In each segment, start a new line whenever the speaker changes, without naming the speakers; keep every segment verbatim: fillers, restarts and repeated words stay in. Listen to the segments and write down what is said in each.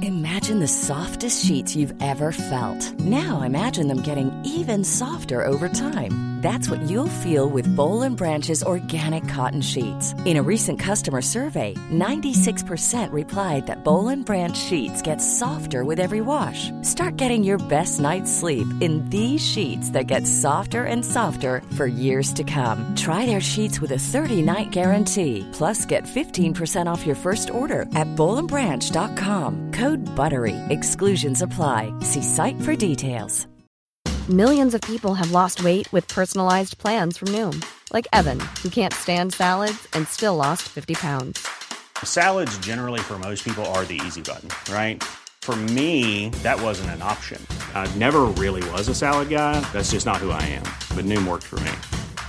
Imagine the softest sheets you've ever felt. Now imagine them getting even softer over time. That's what you'll feel with Boll and Branch's organic cotton sheets. In a recent customer survey, ninety-six percent replied that Boll and Branch sheets get softer with every wash. Start getting your best night's sleep in these sheets that get softer and softer for years to come. Try their sheets with a thirty-night guarantee. Plus, get fifteen percent off your first order at boll and branch dot com. Code BUTTERY. Exclusions apply. See site for details.
Millions of people have lost weight with personalized plans from Noom. Like Evan, who can't stand salads and still lost fifty pounds.
Salads generally for most people are the easy button, right? For me, that wasn't an option. I never really was a salad guy. That's just not who I am. But Noom worked for me.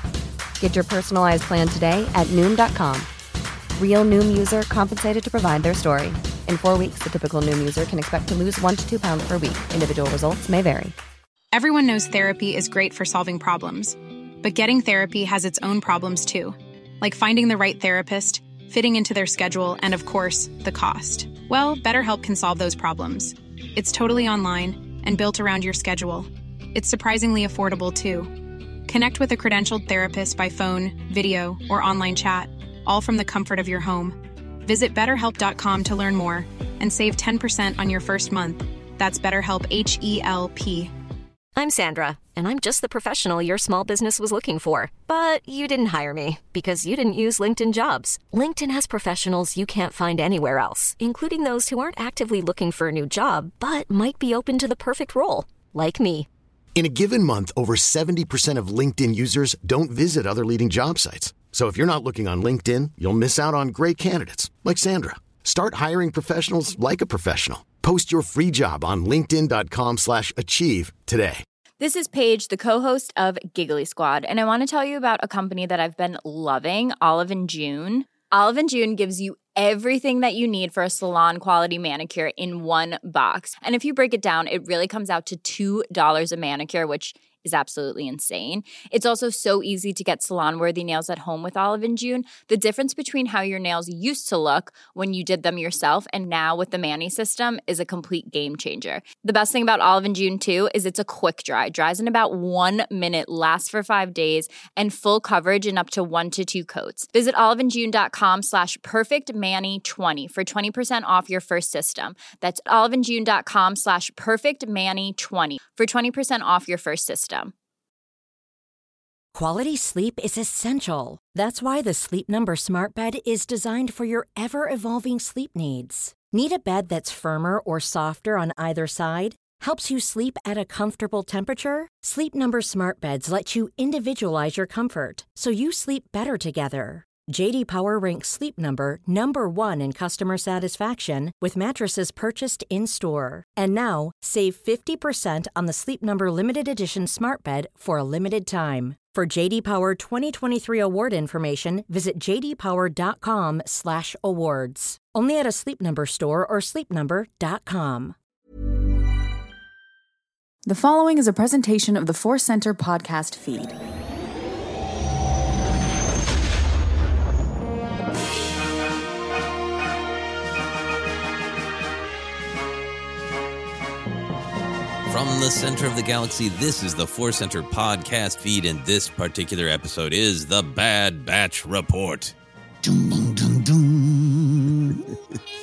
Get your personalized plan today at Noom dot com. Real Noom user compensated to provide their story. In four weeks, the typical Noom user can expect to lose one to two pounds per week. Individual results may vary.
Everyone knows therapy is great for solving problems. But getting therapy has its own problems too. Like finding the right therapist, fitting into their schedule, and of course, the cost. Well, BetterHelp can solve those problems. It's totally online and built around your schedule. It's surprisingly affordable too. Connect with a credentialed therapist by phone, video, or online chat, all from the comfort of your home. Visit better help dot com to learn more and save ten percent on your first month. That's BetterHelp, H E L P.
I'm Sandra, and I'm just the professional your small business was looking for. But you didn't hire me because you didn't use LinkedIn Jobs. LinkedIn has professionals you can't find anywhere else, including those who aren't actively looking for a new job, but might be open to the perfect role, like me.
In a given month, over seventy percent of LinkedIn users don't visit other leading job sites. So if you're not looking on LinkedIn, you'll miss out on great candidates like Sandra. Start hiring professionals like a professional. Post your free job on linkedin dot com slash achieve today.
This is Paige, the co-host of Giggly Squad, and I want to tell you about a company that I've been loving, Olive and June. Olive and June gives you everything that you need for a salon-quality manicure in one box. And if you break it down, it really comes out to two dollars a manicure, which is absolutely insane. It's also so easy to get salon-worthy nails at home with Olive and June. The difference between how your nails used to look when you did them yourself and now with the Mani system is a complete game changer. The best thing about Olive and June, too, is it's a quick dry. Dries in about one minute, lasts for five days, and full coverage in up to one to two coats. Visit olive and june dot com slash perfect mani twenty for twenty percent off your first system. That's olive and june dot com slash perfect mani twenty for twenty percent off your first system.
Quality sleep is essential. That's why the Sleep Number Smart Bed is designed for your ever-evolving sleep needs. Need a bed that's firmer or softer on either side? Helps you sleep at a comfortable temperature? Sleep Number Smart Beds let you individualize your comfort, so you sleep better together. J D Power ranks Sleep Number number one in customer satisfaction with mattresses purchased in-store. And now, save fifty percent on the Sleep Number Limited Edition Smart Bed for a limited time. For J D Power twenty twenty-three award information, visit j d power dot com slash awards. Only at a Sleep Number store or sleep number dot com.
The following is a presentation of the Force Center podcast feed.
From the center of the galaxy, this is the Force Center podcast feed, and this particular episode is the Bad Batch Report. Dum, dum, dum.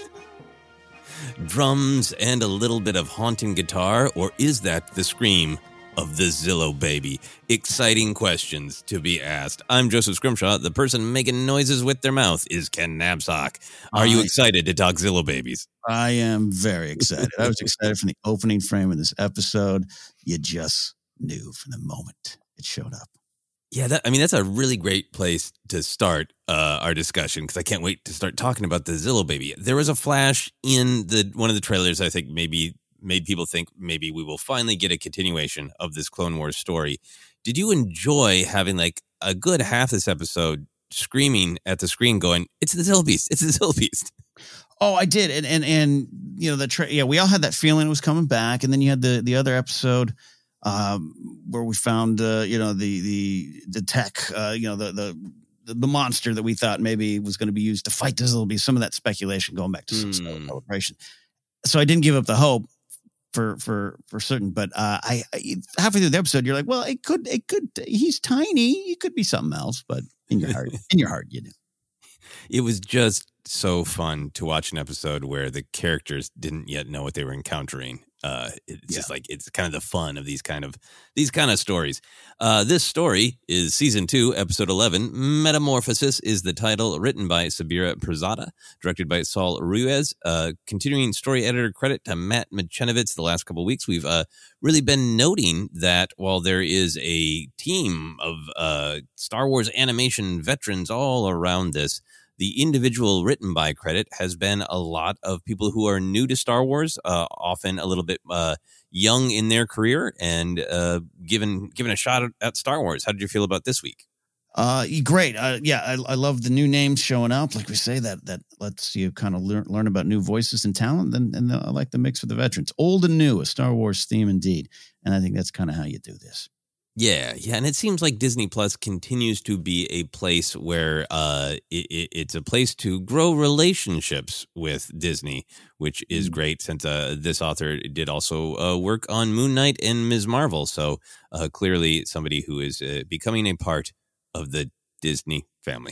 Drums and a little bit of haunting guitar, or is that the scream of the Zillow baby? Exciting questions to be asked. I'm Joseph Scrimshaw. The person making noises with their mouth is Ken Knapsack. Are you excited to talk Zillow babies?
I am very excited. I was excited from the opening frame of this episode. You just knew from the moment it showed up.
Yeah, that, I mean, that's a really great place to start uh, our discussion, because I can't wait to start talking about the Zillow baby. There was a flash in the one of the trailers, I think maybe made people think maybe we will finally get a continuation of this Clone Wars story. Did you enjoy having like a good half this episode screaming at the screen going, it's the Zillow Beast, it's the Zillow Beast?
Oh, I did. And, and, and, you know, the, tra- yeah, we all had that feeling it was coming back. And then you had the, the other episode um, where we found, uh, you know, the, the, the tech, uh, you know, the, the, the monster that we thought maybe was going to be used to fight the Zillow Beast. Some of that speculation going back to mm. Celebration. so I didn't give up the hope for for for certain. But uh, I, I halfway through the episode, you're like, well, it could it could he's tiny. He could be something else. But in your heart, in your heart, you do.
It was just so fun to watch an episode where the characters didn't yet know what they were encountering. Uh, it's yeah. just like it's kind of the fun of these kind of these kind of stories. Uh, this story is season two, episode eleven. Metamorphosis is the title, written by Sabira Prasada, directed by Saul Ruiz. Uh, continuing story editor credit to Matt Michenovitz. The last couple of weeks, we've uh, really been noting that while there is a team of uh, Star Wars animation veterans all around this, the individual written by credit has been a lot of people who are new to Star Wars, uh, often a little bit uh, young in their career, and uh, given given a shot at, at Star Wars. How did you feel about this week?
Uh, great. Uh, yeah, I, I love the new names showing up. Like we say, that that lets you kind of learn learn about new voices and talent. And, and I like the mix with the veterans, old and new, a Star Wars theme indeed. And I think that's kind of how you do this.
Yeah, yeah, and it seems like Disney Plus continues to be a place where uh, it, it, it's a place to grow relationships with Disney, which is great since uh, this author did also uh, work on Moon Knight and Miz Marvel. So uh, clearly somebody who is uh, becoming a part of the Disney family.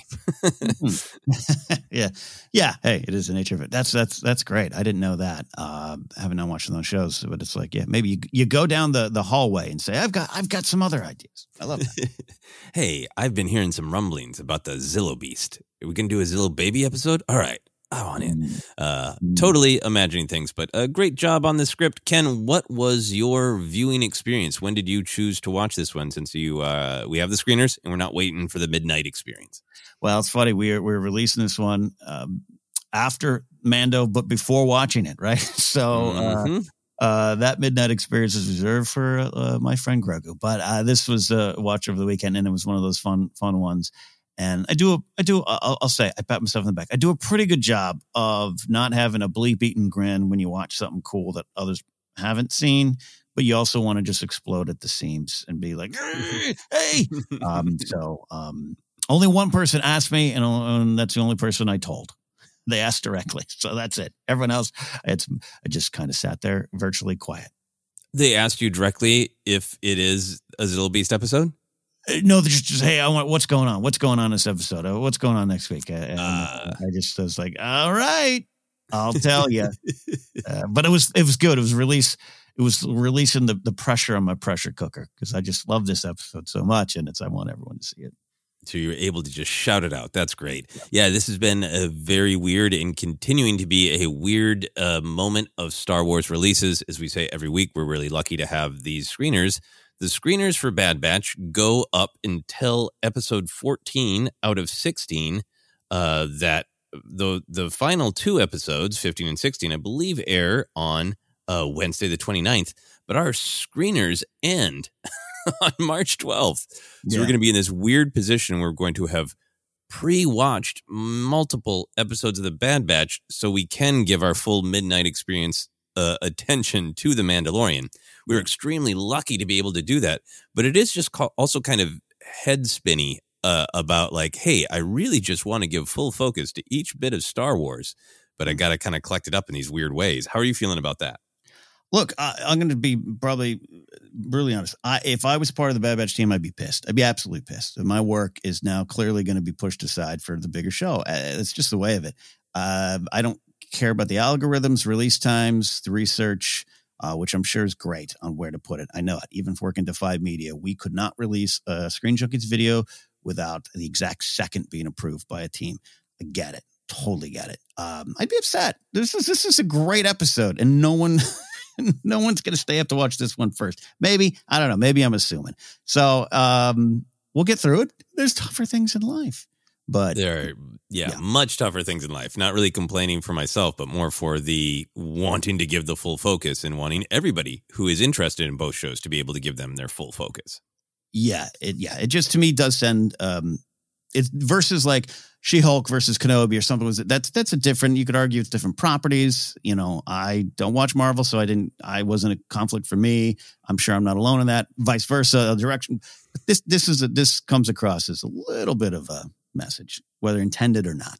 yeah. Yeah. Hey, it is the nature of it. That's, that's, that's great. I didn't know that. Uh, I haven't been watching those shows, but it's like, yeah, maybe you, you go down the, the hallway and say, I've got, I've got some other ideas. I love that.
Hey, I've been hearing some rumblings about the Zillo Beast. Are we going to do a Zillo Baby episode? All right. I want it. Uh, totally imagining things, but a great job on the script. Ken, what was your viewing experience? When did you choose to watch this one? Since you, uh, we have the screeners and we're not waiting for the midnight experience.
Well, it's funny. We're we're releasing this one um, after Mando, but before watching it, right? So mm-hmm. uh, uh, that midnight experience is reserved for uh, my friend Grogu. But uh, this was a watch over the weekend, and it was one of those fun fun ones. And I do, a, I do, I'll, I'll say, I pat myself in the back. I do a pretty good job of not having a bleep-eaten grin when you watch something cool that others haven't seen, but you also want to just explode at the seams and be like, hey, hey. um, so um, only one person asked me, and, and that's the only person I told. They asked directly, so that's it. Everyone else, it's I just kind of sat there virtually quiet.
They asked you directly if it is a Zillo Beast episode?
No, they're just, just, hey, I want, what's going on? What's going on this episode? Uh, what's going on next week? And uh, I just was like, all right, I'll tell you. uh, but it was it was good. It was release. It was releasing the, the pressure on my pressure cooker because I just love this episode so much, and it's I want everyone to see it.
So you're able to just shout it out. That's great. Yeah, this has been a very weird and continuing to be a weird uh, moment of Star Wars releases. As we say every week, we're really lucky to have these screeners. The screeners for Bad Batch go up until episode fourteen out of sixteen. Uh, that the the final two episodes, fifteen and sixteen, I believe, air on uh, Wednesday the twenty-ninth. But our screeners end on March twelfth. So yeah. We're going to be in this weird position where we're going to have pre-watched multiple episodes of the Bad Batch so we can give our full midnight experience uh, attention to The Mandalorian. We're extremely lucky to be able to do that, but it is just co- also kind of head spinny uh, about like, hey, I really just want to give full focus to each bit of Star Wars, but I got to kind of collect it up in these weird ways. How are you feeling about that?
Look, I, I'm going to be probably brutally honest. I, if I was part of the Bad Batch team, I'd be pissed. I'd be absolutely pissed. My work is now clearly going to be pushed aside for the bigger show. It's just the way of it. Uh, I don't care about the algorithms, release times, the research, Uh, which I'm sure is great on where to put it. I know it. Even for working Defy Media, we could not release a Screen Junkies video without the exact second being approved by a team. I get it. Totally get it. Um, I'd be upset. This is this is a great episode, and no one, no one's going to stay up to watch this one first. Maybe. I don't know. Maybe I'm assuming. So um, we'll get through it. There's tougher things in life. But
there are, yeah, yeah, much tougher things in life. Not really complaining for myself, but more for the wanting to give the full focus and wanting everybody who is interested in both shows to be able to give them their full focus.
Yeah, it, yeah, it just to me does send um, it versus like She-Hulk versus Kenobi or something. Was that's that's a different. You could argue it's different properties. You know, I don't watch Marvel, so I didn't. I wasn't a conflict for me. I'm sure I'm not alone in that. Vice versa, a direction. But this this is a, this comes across as a little bit of a message, whether intended or not.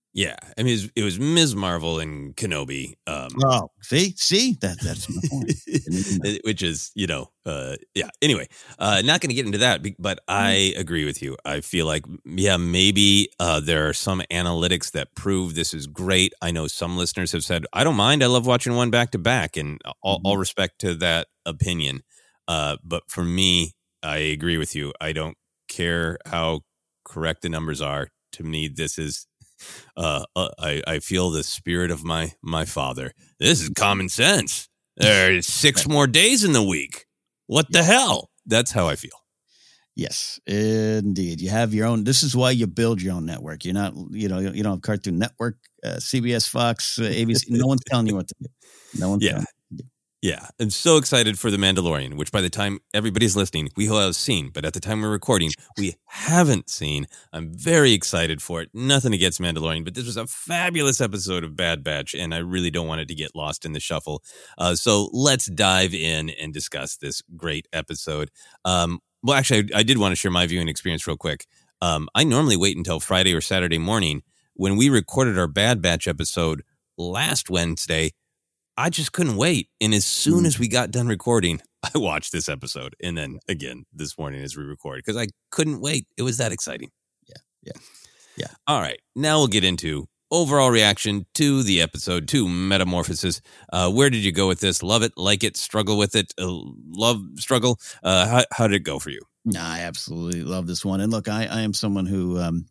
Yeah, I mean, it was, it was Miz Marvel and Kenobi. Um,
oh, see, see, that that's my point.
Which is, you know, uh, yeah. Anyway, uh, not going to get into that, but I agree with you. I feel like, yeah, maybe uh, there are some analytics that prove this is great. I know some listeners have said, I don't mind. I love watching one back to back, and all, mm-hmm. all respect to that opinion. Uh, but for me, I agree with you. I don't care how correct the numbers are. To me, this is. Uh, uh, I, I feel the spirit of my my father. This is common sense. There's six more days in the week. What the hell? That's how I feel.
Yes, indeed. You have your own. This is why you build your own network. You're not, you know, you don't have Cartoon Network, uh, C B S, Fox, uh, A B C. No one's telling you what to do. No one's
yeah.
telling you.
Yeah, I'm so excited for The Mandalorian, which by the time everybody's listening, we will have seen. But at the time we're recording, we haven't seen. I'm very excited for it. Nothing against Mandalorian, but this was a fabulous episode of Bad Batch, and I really don't want it to get lost in the shuffle. Uh, so let's dive in and discuss this great episode. Um, well, actually, I, I did want to share my viewing experience real quick. Um, I normally wait until Friday or Saturday morning. When we recorded our Bad Batch episode last Wednesday, I just couldn't wait. And as soon as we got done recording, I watched this episode. And then again, this morning as we record, because I couldn't wait. It was that exciting.
Yeah. Yeah. Yeah.
All right. Now we'll get into overall reaction to the episode, to Metamorphosis. Uh, where did you go with this? Love it, like it, struggle with it, uh, love, struggle. Uh, how, how did it go for you?
No, I absolutely love this one. And look, I, I am someone who, um,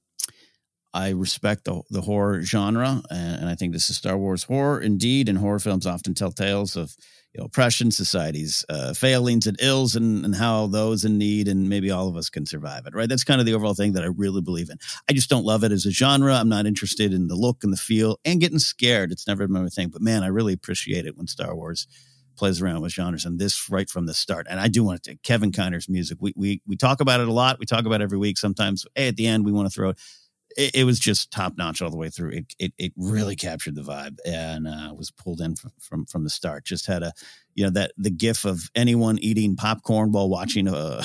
I respect the, the horror genre, and, and I think this is Star Wars horror indeed. And horror films often tell tales of, you know, oppression, society's uh, failings and ills, and, and how those in need and maybe all of us can survive it. Right? That's kind of the overall thing that I really believe in. I just don't love it as a genre. I'm not interested in the look and the feel and getting scared. It's never been my thing. But man, I really appreciate it when Star Wars plays around with genres, and this right from the start. And I do want to take Kevin Kiner's music. We we we talk about it a lot. We talk about it every week. Sometimes, hey, at the end, we want to throw it. It, it was just top notch all the way through. It it, it really captured the vibe, and uh, was pulled in from, from from the start. Just had a, you know, that the gif of anyone eating popcorn while watching a,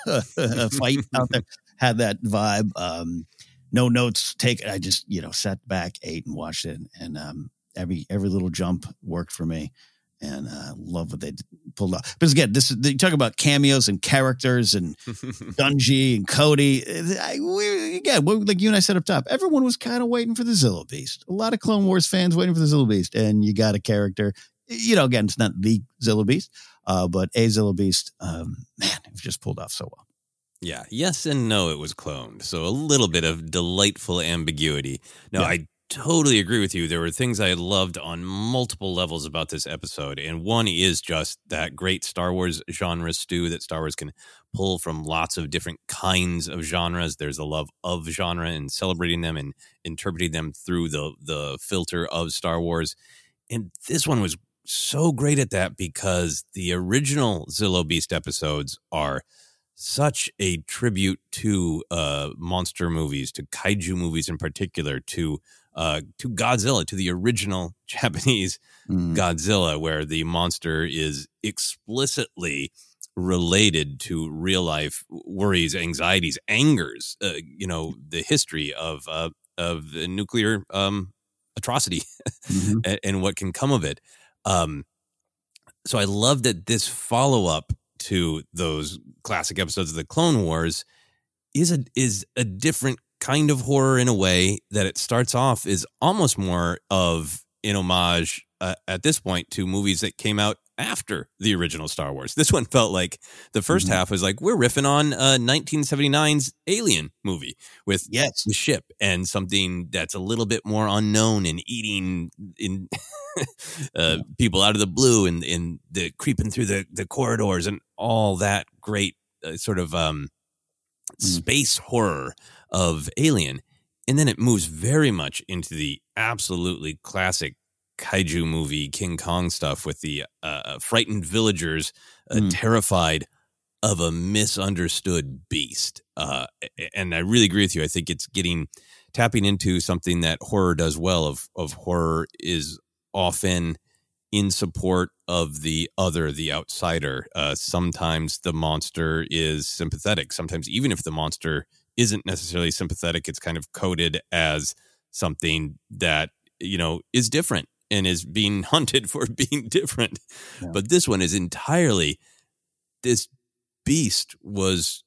a fight out there had that vibe. Um, no notes taken. I just, you know, sat back, ate, and watched it, and um, every every little jump worked for me. And uh, love what they pulled off. But again, this is, you talk about cameos and characters and Dungy and Cody. I, we, again, like you and I said up top, everyone was kind of waiting for the Zillo Beast. A lot of Clone Wars fans waiting for the Zillo Beast. And you got a character, you know, again, it's not the Zillo Beast, uh, but a Zillo Beast, um, man, it just pulled off so well.
Yeah. Yes and no, it was cloned. So a little bit of delightful ambiguity. No, yeah. I totally agree with you. There were things I loved on multiple levels about this episode, and one is just that great Star Wars genre stew that Star Wars can pull from lots of different kinds of genres. There's a love of genre and celebrating them and interpreting them through the the filter of Star Wars. And this one was so great at that because the original Zillo Beast episodes are such a tribute to uh, monster movies, to kaiju movies in particular, to uh, to Godzilla, to the original Japanese mm. Godzilla, where the monster is explicitly related to real life worries, anxieties, angers. Uh, you know, the history of uh, of the nuclear um, atrocity mm-hmm. and, and what can come of it. Um, so I love that this follow up to those classic episodes of the Clone Wars is a is a different kind of horror in a way that it starts off is almost more of an homage uh, at this point to movies that came out after the original Star Wars. This one felt like the first mm-hmm. half was like, we're riffing on uh, nineteen seventy-nine's Alien movie with
yes.
the ship and something that's a little bit more unknown and eating in uh, people out of the blue and, and the creeping through the, the corridors and all that great uh, sort of um, mm. space horror of Alien. And then it moves very much into the absolutely classic kaiju movie King Kong stuff with the uh, frightened villagers uh, mm. terrified of a misunderstood beast. Uh, and I really agree with you. I think it's getting tapping into something that horror does well. Of of horror is often in support of the other, the outsider. Uh, sometimes the monster is sympathetic. Sometimes even if the monster isn't necessarily sympathetic, it's kind of coded as something that, you know, is different and is being hunted for being different. Yeah. But this one is entirely, this beast was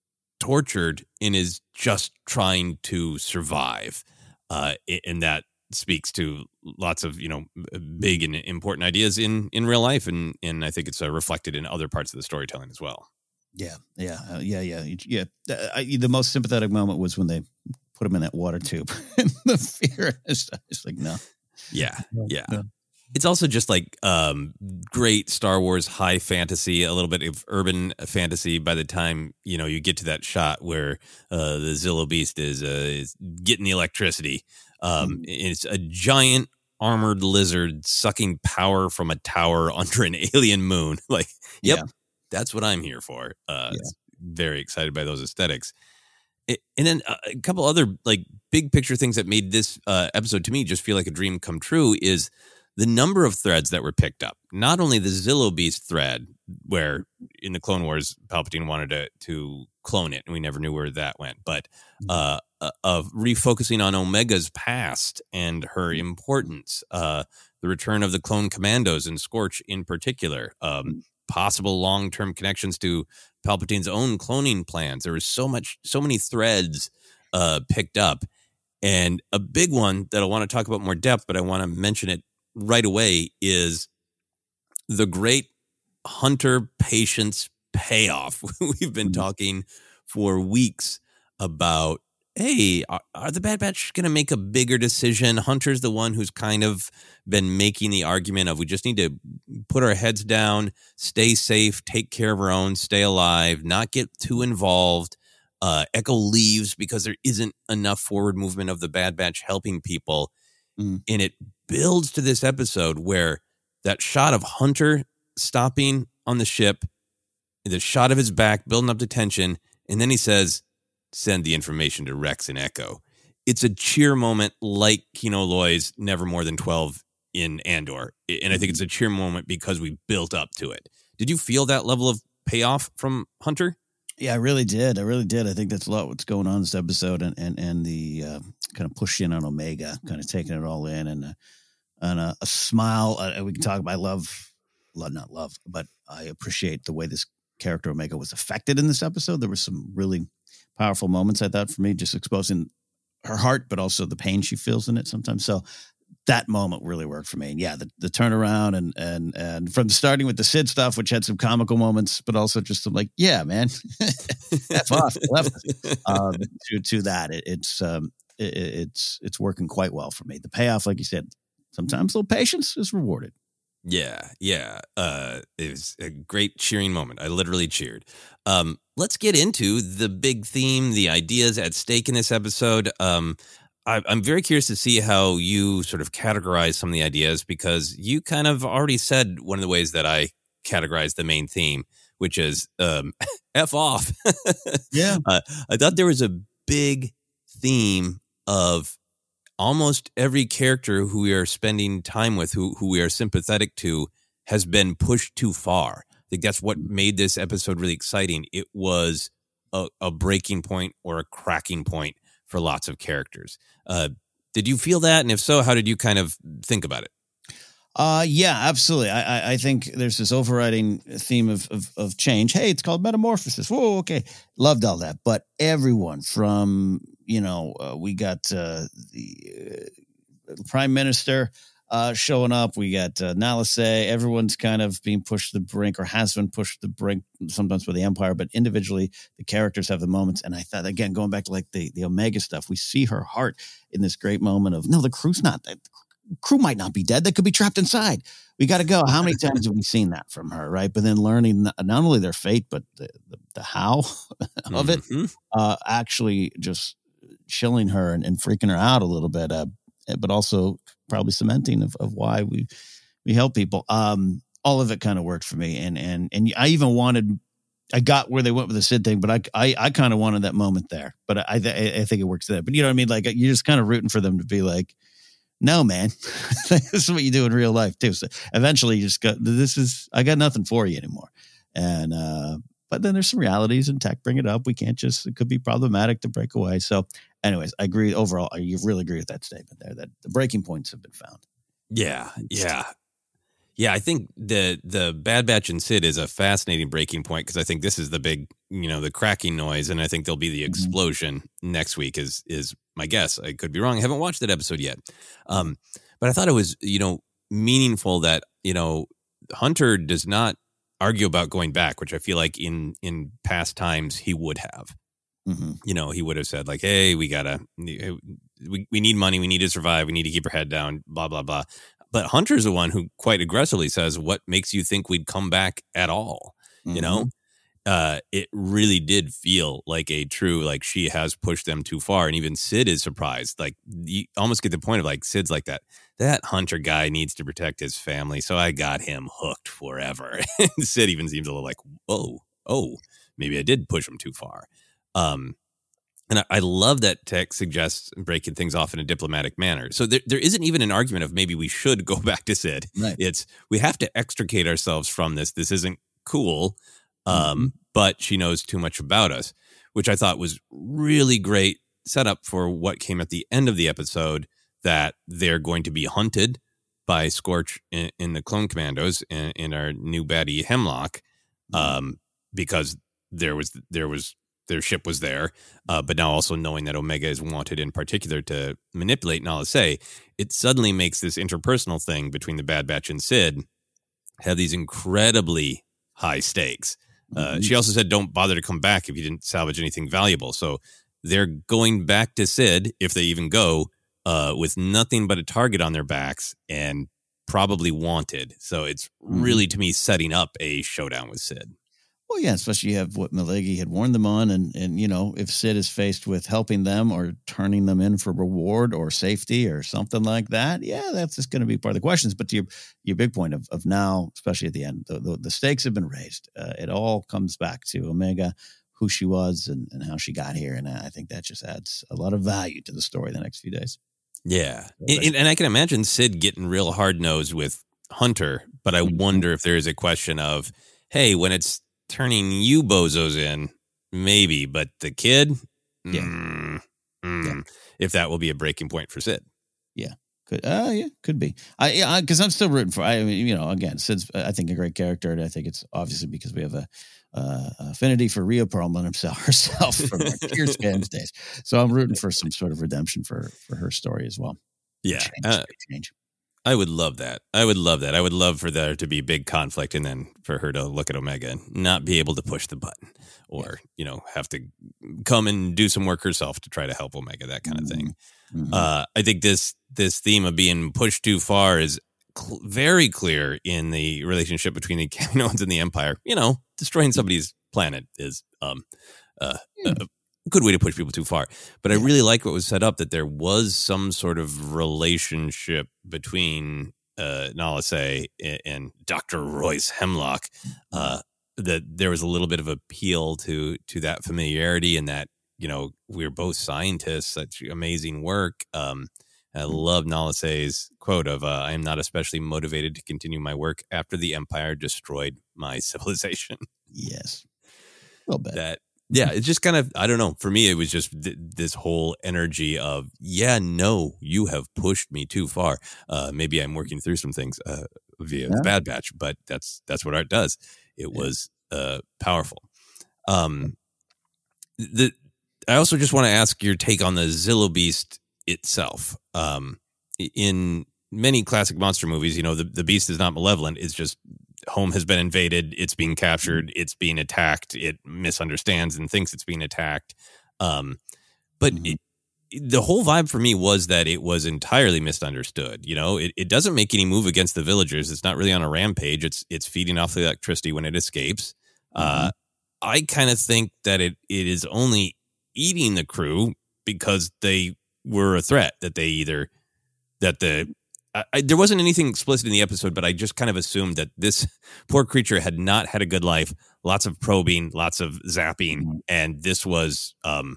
tortured and is just trying to survive. Uh, and that speaks to lots of, you know, big and important ideas in, in real life. And, and I think it's uh, reflected in other parts of the storytelling as well.
Yeah. Yeah. Uh, yeah. Yeah. Yeah. I, the most sympathetic moment was when they put him in that water tube and the fear. It's, it's like, no.
Yeah. Yeah. No. It's also just like um, great Star Wars high fantasy, a little bit of urban fantasy by the time, you know, you get to that shot where uh, the Zillo Beast is, uh, is getting the electricity. Um, mm-hmm. It's a giant armored lizard sucking power from a tower under an alien moon. Like, yep, yeah. That's what I'm here for. Uh, yeah. Very excited by those aesthetics. It, and then a couple other like big picture things that made this uh, episode to me just feel like a dream come true is the number of threads that were picked up. Not only the Zillo Beast thread, where in the Clone Wars, Palpatine wanted to, to clone it, and we never knew where that went, but uh, uh, of refocusing on Omega's past and her importance, uh, the return of the clone commandos and Scorch in particular, um, possible long-term connections to Palpatine's own cloning plans. There was so much, so many threads uh, picked up, and a big one that I want to talk about more depth, but I want to mention it right away is the great Hunter patience payoff. We've been talking for weeks about, hey, are, are the Bad Batch going to make a bigger decision? Hunter's the one who's kind of been making the argument of we just need to put our heads down, stay safe, take care of our own, stay alive, not get too involved. Uh, Echo leaves because there isn't enough forward movement of the Bad Batch helping people. Mm. And it builds to this episode where that shot of Hunter stopping on the ship, the shot of his back building up the tension, and then he says, send the information to Rex and Echo. It's a cheer moment like Kino Loy's Never More Than twelve in Andor. And I think it's a cheer moment because we built up to it. Did you feel that level of payoff from Hunter?
Yeah, I really did. I really did. I think that's a lot what's going on in this episode, and and and the uh, kind of push in on Omega, kind of taking it all in, and uh, and a, a smile. Uh, we can talk about. I love, love, not love, but I appreciate the way this character Omega was affected in this episode. There were some really powerful moments, I thought, for me, just exposing her heart, but also the pain she feels in it sometimes. So that moment really worked for me. And yeah, the, the turnaround and, and, and from starting with the Sid stuff, which had some comical moments, but also just some like, yeah, man, F off, left, um, to, to that. It, it's, um, it, it's, it's working quite well for me. The payoff, like you said, sometimes a little patience is rewarded.
Yeah. Yeah. Uh, it was a great cheering moment. I literally cheered. Um, let's get into the big theme, the ideas at stake in this episode. Um, I'm very curious to see how you sort of categorize some of the ideas, because you kind of already said one of the ways that I categorize the main theme, which is um, F off.
Yeah.
Uh, I thought there was a big theme of almost every character who we are spending time with, who, who we are sympathetic to, has been pushed too far. I think that's what made this episode really exciting. It was a, a breaking point or a cracking point for lots of characters. Uh, did you feel that? And if so, how did you kind of think about it?
Uh, yeah, absolutely. I, I, I think there's this overriding theme of, of, of change. Hey, it's called metamorphosis. Whoa, okay. Loved all that. But everyone from, you know, uh, we got uh, the uh, Prime Minister uh, showing up. We got uh, Nalase. Everyone's kind of being pushed to the brink, or has been pushed to the brink, sometimes by the Empire, but individually the characters have the moments. And I thought, again, going back to like the, the Omega stuff, we see her heart in this great moment of, no, the crew's not, the crew might not be dead. They could be trapped inside. We got to go. How many times have we seen that from her? Right. But then learning not only their fate, but the, the, the how of it, mm-hmm. uh, actually just chilling her and, and freaking her out a little bit. Uh, but also probably cementing of, of why we, we help people. Um, all of it kind of worked for me. And, and, and I even wanted, I got where they went with the Sid thing, but I, I, I kind of wanted that moment there, but I, I, I think it works there. But you know what I mean? Like, you're just kind of rooting for them to be like, no, man, this is what you do in real life too. So eventually you just got, this is, I got nothing for you anymore. And, uh, but then there's some realities, and tech bring it up. We can't just, it could be problematic to break away. So anyways, I agree overall. You really agree with that statement there, that the breaking points have been found.
Yeah. Yeah. Yeah. I think the, the Bad Batch and Sid is a fascinating breaking point, because I think this is the big, you know, the cracking noise. And I think there'll be the explosion mm-hmm. next week is, is my guess. I could be wrong. I haven't watched that episode yet. Um, but I thought it was, you know, meaningful that, you know, Hunter does not argue about going back, which I feel like in in past times he would have. Mm-hmm. You know, he would have said like, hey, we gotta we, we need money, we need to survive, we need to keep our head down, blah blah blah. But Hunter's the one who quite aggressively says, what makes you think we'd come back at all? Mm-hmm. You know, uh it really did feel like a true, like, she has pushed them too far. And even Sid is surprised. Like, you almost get the point of like, Sid's like that that Hunter guy needs to protect his family, so I got him hooked forever. And Sid even seems a little like, oh, oh, maybe I did push him too far. Um, and I, I love that Tech suggests breaking things off in a diplomatic manner. So there, there isn't even an argument of maybe we should go back to Sid. Right. It's, we have to extricate ourselves from this. This isn't cool, um, mm-hmm. but she knows too much about us, which I thought was really great setup for what came at the end of the episode, that they're going to be hunted by Scorch in, in the Clone Commandos in, in our new baddie Hemlock, um, because there was there was their ship was there, uh, but now also knowing that Omega is wanted in particular to manipulate Nala Se, it suddenly makes this interpersonal thing between the Bad Batch and Sid have these incredibly high stakes. Uh, mm-hmm. She also said, "Don't bother to come back if you didn't salvage anything valuable." So they're going back to Sid, if they even go, Uh, with nothing but a target on their backs and probably wanted. So it's really, to me, setting up a showdown with Sid.
Well, yeah, especially you have what Malagi had warned them on. And, and, you know, if Sid is faced with helping them or turning them in for reward or safety or something like that, yeah, that's just going to be part of the questions. But to your, your big point of, of now, especially at the end, the, the, the stakes have been raised. Uh, it all comes back to Omega, who she was and, and how she got here. And I think that just adds a lot of value to the story the next few days.
Yeah. And, and I can imagine Sid getting real hard-nosed with Hunter, but I wonder if there is a question of, hey, when it's turning you bozos in, maybe, but the kid,
yeah.
Mm, mm, yeah. if that will be a breaking point for Sid.
Yeah. Could, uh, yeah, could be. I, yeah, because I'm still rooting for, I mean, you know, again, Sid's, I think, a great character, and I think it's obviously because we have a, uh, affinity for Rhea Perlman himself, herself from our Tears Games days. So I'm rooting for some sort of redemption for, for her story as well.
Yeah.
Change,
uh,
change.
I would love that. I would love that. I would love for there to be big conflict and then for her to look at Omega and not be able to push the button or, yeah. you know, have to come and do some work herself to try to help Omega, that kind of thing. Mm-hmm. Uh, I think this, this theme of being pushed too far is cl- very clear in the relationship between the Kaminoans and the Empire. You know, destroying somebody's planet is um, uh, yeah. a good way to push people too far. But yeah. I really like what was set up, that there was some sort of relationship between uh, Nala Se and, and Doctor Royce Hemlock, uh, that there was a little bit of appeal to to that familiarity, and that, you know, we're both scientists, such amazing work. Um, I love Nala Se's quote of, uh, I am not especially motivated to continue my work after the Empire destroyed my civilization.
Yes. A little bit.
That, yeah, it's just kind of, I don't know. For me, it was just th- this whole energy of, yeah, no, you have pushed me too far. Uh, maybe I'm working through some things uh, via yeah. the Bad Batch, but that's that's what art does. It yeah. was uh, powerful. Um, the I also just want to ask your take on the Zillo Beast itself. Um, in many classic monster movies, you know, the, the beast is not malevolent. It's just home has been invaded. It's being captured. It's being attacked. It misunderstands and thinks it's being attacked. Um, but mm-hmm. it, the whole vibe for me was that it was entirely misunderstood. You know, it, it doesn't make any move against the villagers. It's not really on a rampage. It's it's feeding off the electricity when it escapes. Mm-hmm. Uh, I kind of think that it it is only eating the crew because they were a threat, that they either that the I, I, there wasn't anything explicit in the episode, but I just kind of assumed that this poor creature had not had a good life, lots of probing, lots of zapping, mm-hmm. and this was um,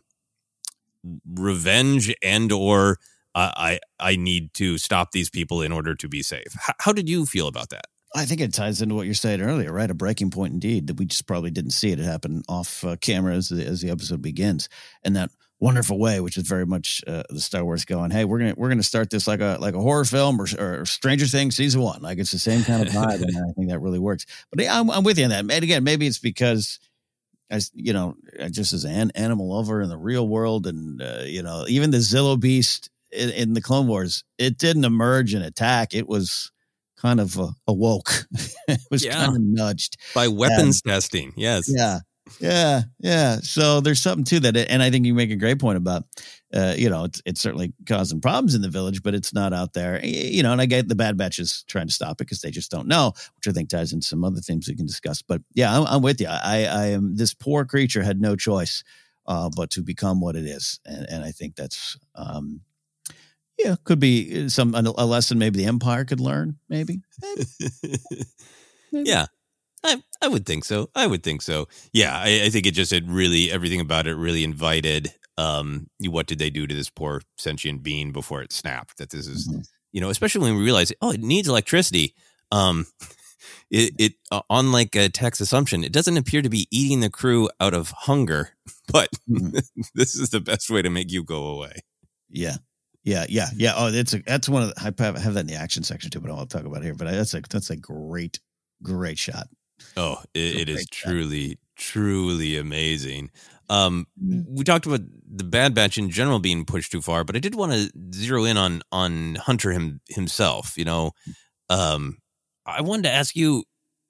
revenge and or uh, I I need to stop these people in order to be safe. H- how did you feel about that?
I think it ties into what you're saying earlier, right? A breaking point indeed, that we just probably didn't see it. It happened off uh, camera as the, as the episode begins, in that wonderful way, which is very much uh, the Star Wars going, hey, we're gonna we're gonna start this like a like a horror film or, or Stranger Things season one, like it's the same kind of vibe, and I think that really works. But I'm, I'm with you on that. And again, maybe it's because, as you know, just as an animal lover in the real world, and uh, you know, even the Zillo Beast in, in the Clone Wars, it didn't emerge and attack. It was kind of uh, awoke. It was yeah. kind of nudged
by weapons and, testing. Yes.
Yeah. Yeah. Yeah. So there's something to that. And I think you make a great point about, uh, you know, it's, it's certainly causing problems in the village, but it's not out there, you know, and I get the Bad Batch is trying to stop it because they just don't know, which I think ties into some other things we can discuss. But yeah, I'm, I'm with you. I, I am, this poor creature had no choice uh, but to become what it is. And, and I think that's, um, yeah, could be some a lesson maybe the Empire could learn. Maybe, maybe.
maybe. Yeah, I I would think so. I would think so. Yeah, I, I think it just had really everything about it really invited. Um, what did they do to this poor sentient being before it snapped? That this is, mm-hmm. you know, especially when we realize, oh, it needs electricity. Um, it it uh, unlike a Tech's assumption, it doesn't appear to be eating the crew out of hunger, but mm-hmm. this is the best way to make you go away.
Yeah. Yeah, yeah, yeah. Oh, it's a, that's one of the, I have that in the action section too, but I won't talk about it here. But that's a that's a great, great shot.
Oh, it, it is truly, shot. truly amazing. Um, we talked about the Bad Batch in general being pushed too far, but I did want to zero in on on Hunter him, himself. You know, um, I wanted to ask you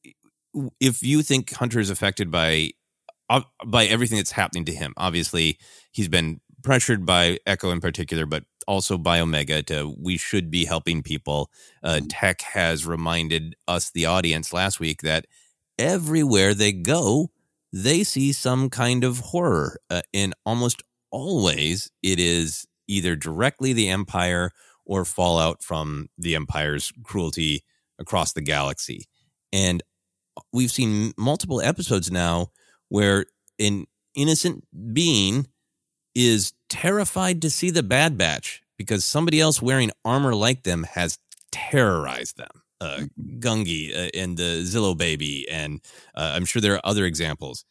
if you think Hunter is affected by uh, by everything that's happening to him. Obviously, he's been pressured by Echo in particular, but also by Omega to we should be helping people. Uh, Tech has reminded us, the audience, last week that everywhere they go, they see some kind of horror. Uh, and almost always it is either directly the Empire or fallout from the Empire's cruelty across the galaxy. And we've seen multiple episodes now where an innocent being is terrified to see the Bad Batch because somebody else wearing armor like them has terrorized them. Uh, Gungi uh, and the Zillo baby, and uh, I'm sure there are other examples.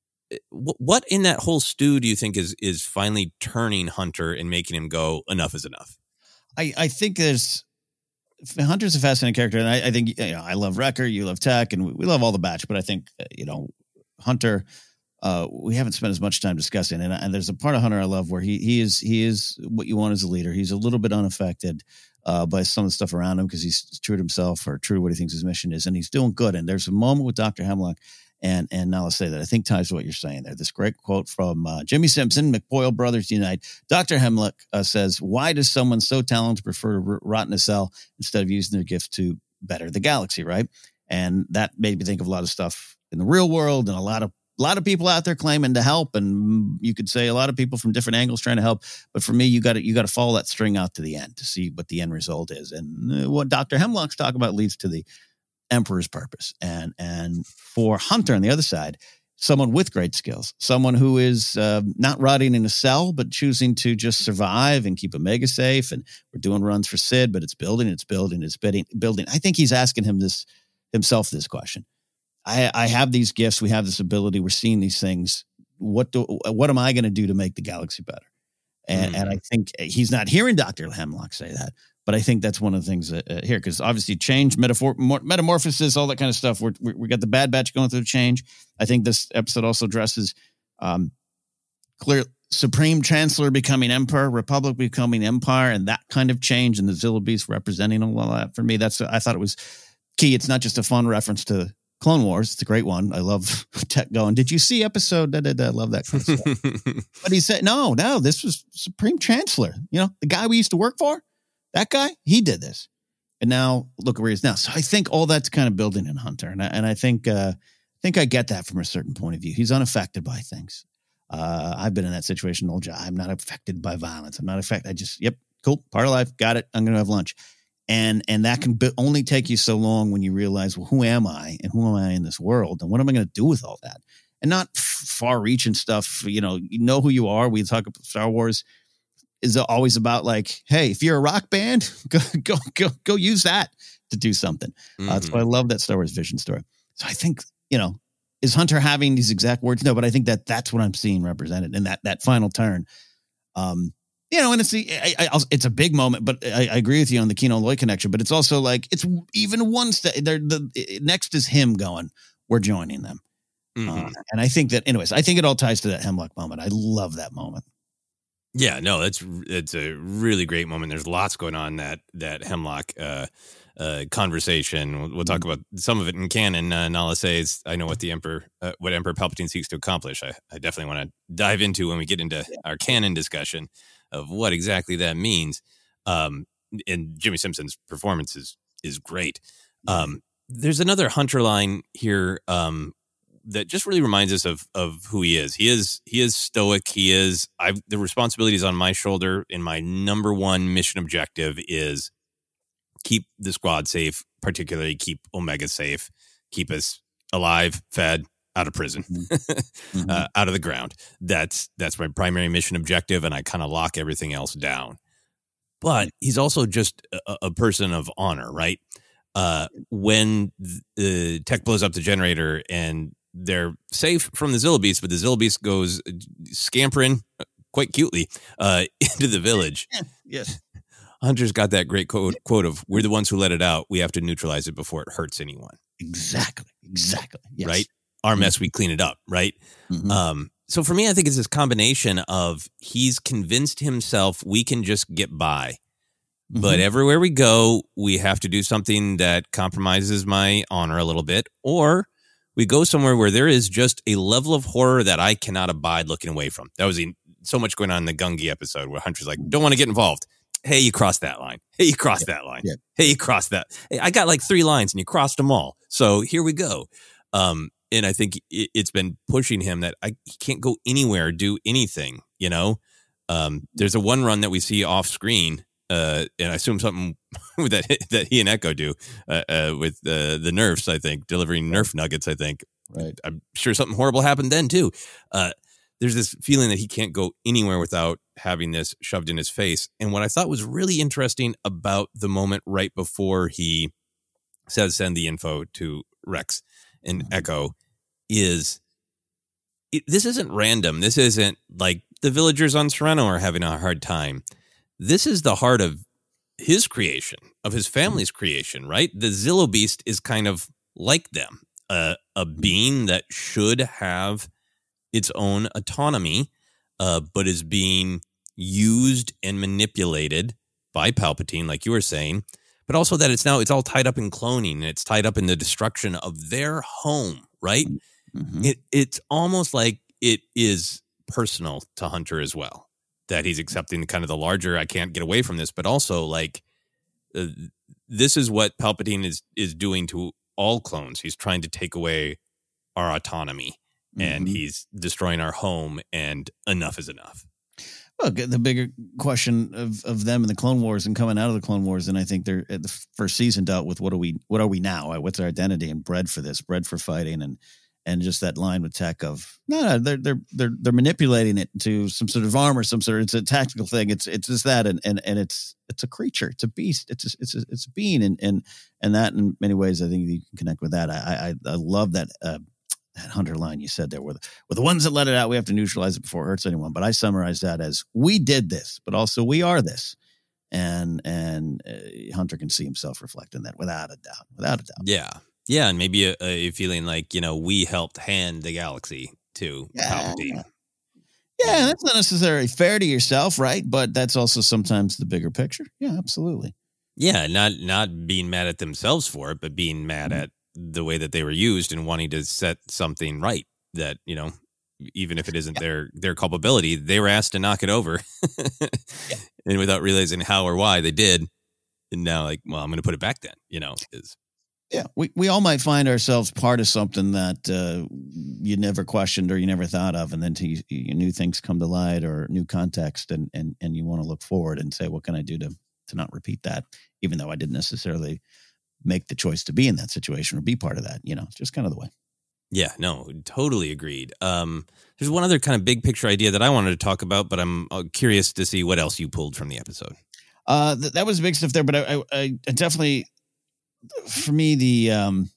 W- what in that whole stew do you think is is finally turning Hunter and making him go, enough is enough?
I, I think there's Hunter's a fascinating character, and I, I think you know I love Wrecker, you love Tech, and we, we love all the Batch, but I think uh, you know Hunter. Uh, we haven't spent as much time discussing, and, and there's a part of Hunter I love where he he is he is what you want as a leader. He's a little bit unaffected uh, by some of the stuff around him because he's true to himself or true to what he thinks his mission is, and he's doing good. And there's a moment with Doctor Hemlock, and and now I'll say that I think ties to what you're saying there. This great quote from uh, Jimmy Simpson, McPoyle Brothers Unite. Doctor Hemlock uh, says, "Why does someone so talented prefer to r- rot in a cell instead of using their gift to better the galaxy?" Right, and that made me think of a lot of stuff in the real world and a lot of. A lot of people out there claiming to help, and you could say a lot of people from different angles trying to help. But for me, you got to you got to follow that string out to the end to see what the end result is. And what Doctor Hemlock's talking about leads to the Emperor's purpose. And and for Hunter on the other side, someone with great skills, someone who is uh, not rotting in a cell, but choosing to just survive and keep Omega safe. And we're doing runs for Sid, but it's building, it's building, it's building. building. I think he's asking him this himself this question. I, I have these gifts. We have this ability. We're seeing these things. What do, what am I going to do to make the galaxy better? And, mm. and I think he's not hearing Doctor Hemlock say that, but I think that's one of the things that, uh, here, because obviously change, metaphor, metamorphosis, all that kind of stuff. We're, we we got the Bad Batch going through change. I think this episode also addresses um, clear Supreme Chancellor becoming Emperor, Republic becoming Empire, and that kind of change, and the Zillo Beast representing all of that. For me, that's I thought it was key. It's not just a fun reference to Clone Wars. It's a great one. I love Tech going, did you see episode? Da, da, da. I love that kind of stuff. But he said, no, no, this was Supreme Chancellor. You know, the guy we used to work for, that guy, he did this. And now look where he is now. So I think all that's kind of building in Hunter. And I, and I think, uh, I think I get that from a certain point of view. He's unaffected by things. Uh, I've been in that situation. Old job. I'm not affected by violence. I'm not affected. I just, yep, cool. Part of life. Got it. I'm going to have lunch. And and that can be, only take you so long when you realize, well, who am I and who am I in this world? And what am I going to do with all that? And not far-reaching stuff, you know, you know who you are. We talk about Star Wars is always about like, hey, if you're a rock band, go go go go use that. to do something.
Mm-hmm.
Uh, so I love that Star Wars Vision story. So I think, you know, is Hunter having these exact words? No, but I think that that's what I'm seeing represented in that that final turn. Um, you know, and it's the I, I, it's a big moment, but I, I agree with you on the Kino Loy connection. But it's also like it's even one step. They're the next is him going, we're joining them,
mm-hmm.
uh, and I think that, anyways, I think it all ties to that Hemlock moment. I love that moment.
Yeah, no, it's it's a really great moment. There's lots going on that that Hemlock uh, uh, conversation. We'll, we'll talk about some of it in canon. Uh, Nala says, "I know what the Emperor, uh, what Emperor Palpatine seeks to accomplish." I, I definitely want to dive into when we get into yeah. our canon discussion of what exactly that means. Um, and Jimmy Simpson's performance is is great. Um, there's another Hunter line here. Um, that just really reminds us of of who he is. He is he is stoic. He is I've the responsibility is on my shoulder, and my number one mission objective is keep the squad safe, particularly keep Omega safe, keep us alive, fed, out of prison, mm-hmm. uh, out of the ground. That's that's my primary mission objective, and I kind of lock everything else down. But he's also just a, a person of honor, right? Uh, when the uh, Tech blows up the generator and they're safe from the Zilla Beast, but the Zilla Beast goes scampering quite cutely uh, into the village.
Yes.
Hunter's got that great quote, quote of, we're the ones who let it out. We have to neutralize it before it hurts anyone.
Exactly. Exactly. Yes.
Right? Our mess, mm-hmm. we clean it up. Right? Mm-hmm. Um, so for me, I think it's this combination of he's convinced himself we can just get by. Mm-hmm. But everywhere we go, we have to do something that compromises my honor a little bit, or we go somewhere where there is just a level of horror that I cannot abide looking away from. That was so much going on in the Gungi episode where Hunter's like, don't want to get involved. Hey, you crossed that line. Hey, you crossed yeah. that line. Yeah. Hey, you crossed that. Hey, I got like three lines and you crossed them all. So here we go. Um, and I think it, it's been pushing him that I he can't go anywhere, do anything, you know? Um, there's a one run that we see off screen. Uh, and I assume something that that he and Echo do uh, uh, with uh, the Nerfs, I think, delivering Nerf nuggets, I think.
Right.
I'm sure something horrible happened then, too. Uh, there's this feeling that he can't go anywhere without having this shoved in his face. And what I thought was really interesting about the moment right before he says send the info to Rex and mm-hmm. Echo is it, this isn't random. This isn't like the villagers on Sereno are having a hard time. This is the heart of his creation, of his family's creation, right? The Zillo Beast is kind of like them, uh, a being that should have its own autonomy, uh, but is being used and manipulated by Palpatine, like you were saying, but also that it's now, it's all tied up in cloning, and it's tied up in the destruction of their home, right? Mm-hmm. It It's almost like it is personal to Hunter as well. That he's accepting kind of the larger, I can't get away from this, but also like uh, this is what Palpatine is is doing to all clones. He's trying to take away our autonomy, mm-hmm. and he's destroying our home, and enough is enough.
Well, the bigger question of, of them in the Clone Wars and coming out of the Clone Wars, and I think they're at the first season dealt with what are we what are we now? What's our identity, and bred for this, bred for fighting, and And just that line with Tech of no, no, they're they're they're they're manipulating it to some sort of armor, some sort of it's a tactical thing. It's it's just that, and and and it's it's a creature, it's a beast, it's a, it's a, it's a being, and and and that in many ways, I think you can connect with that. I I, I love that uh, that Hunter line you said there. With with the ones that let it out, we have to neutralize it before it hurts anyone. But I summarized that as we did this, but also we are this, and and uh, Hunter can see himself reflecting that without a doubt, without a doubt.
Yeah. Yeah, and maybe a, a feeling like, you know, we helped hand the galaxy to
yeah.
Palpatine.
Yeah, that's not necessarily fair to yourself, right? But that's also sometimes the bigger picture. Yeah, absolutely.
Yeah, not not being mad at themselves for it, but being mad mm-hmm. at the way that they were used and wanting to set something right that, you know, even if it isn't yeah. their their culpability, they were asked to knock it over. yeah. And without realizing how or why they did. And now, like, well, I'm going to put it back then, you know, is
Yeah, we, we all might find ourselves part of something that uh, you never questioned or you never thought of, and then to, you, you, new things come to light or new context, and and and you want to look forward and say, what can I do to to not repeat that, even though I didn't necessarily make the choice to be in that situation or be part of that. You know, it's just kind of the way.
Yeah, no, totally agreed. Um, there's one other kind of big picture idea that I wanted to talk about, but I'm curious to see what else you pulled from the episode.
Uh, th- that was big stuff there, but I, I, I definitely. for me, the um,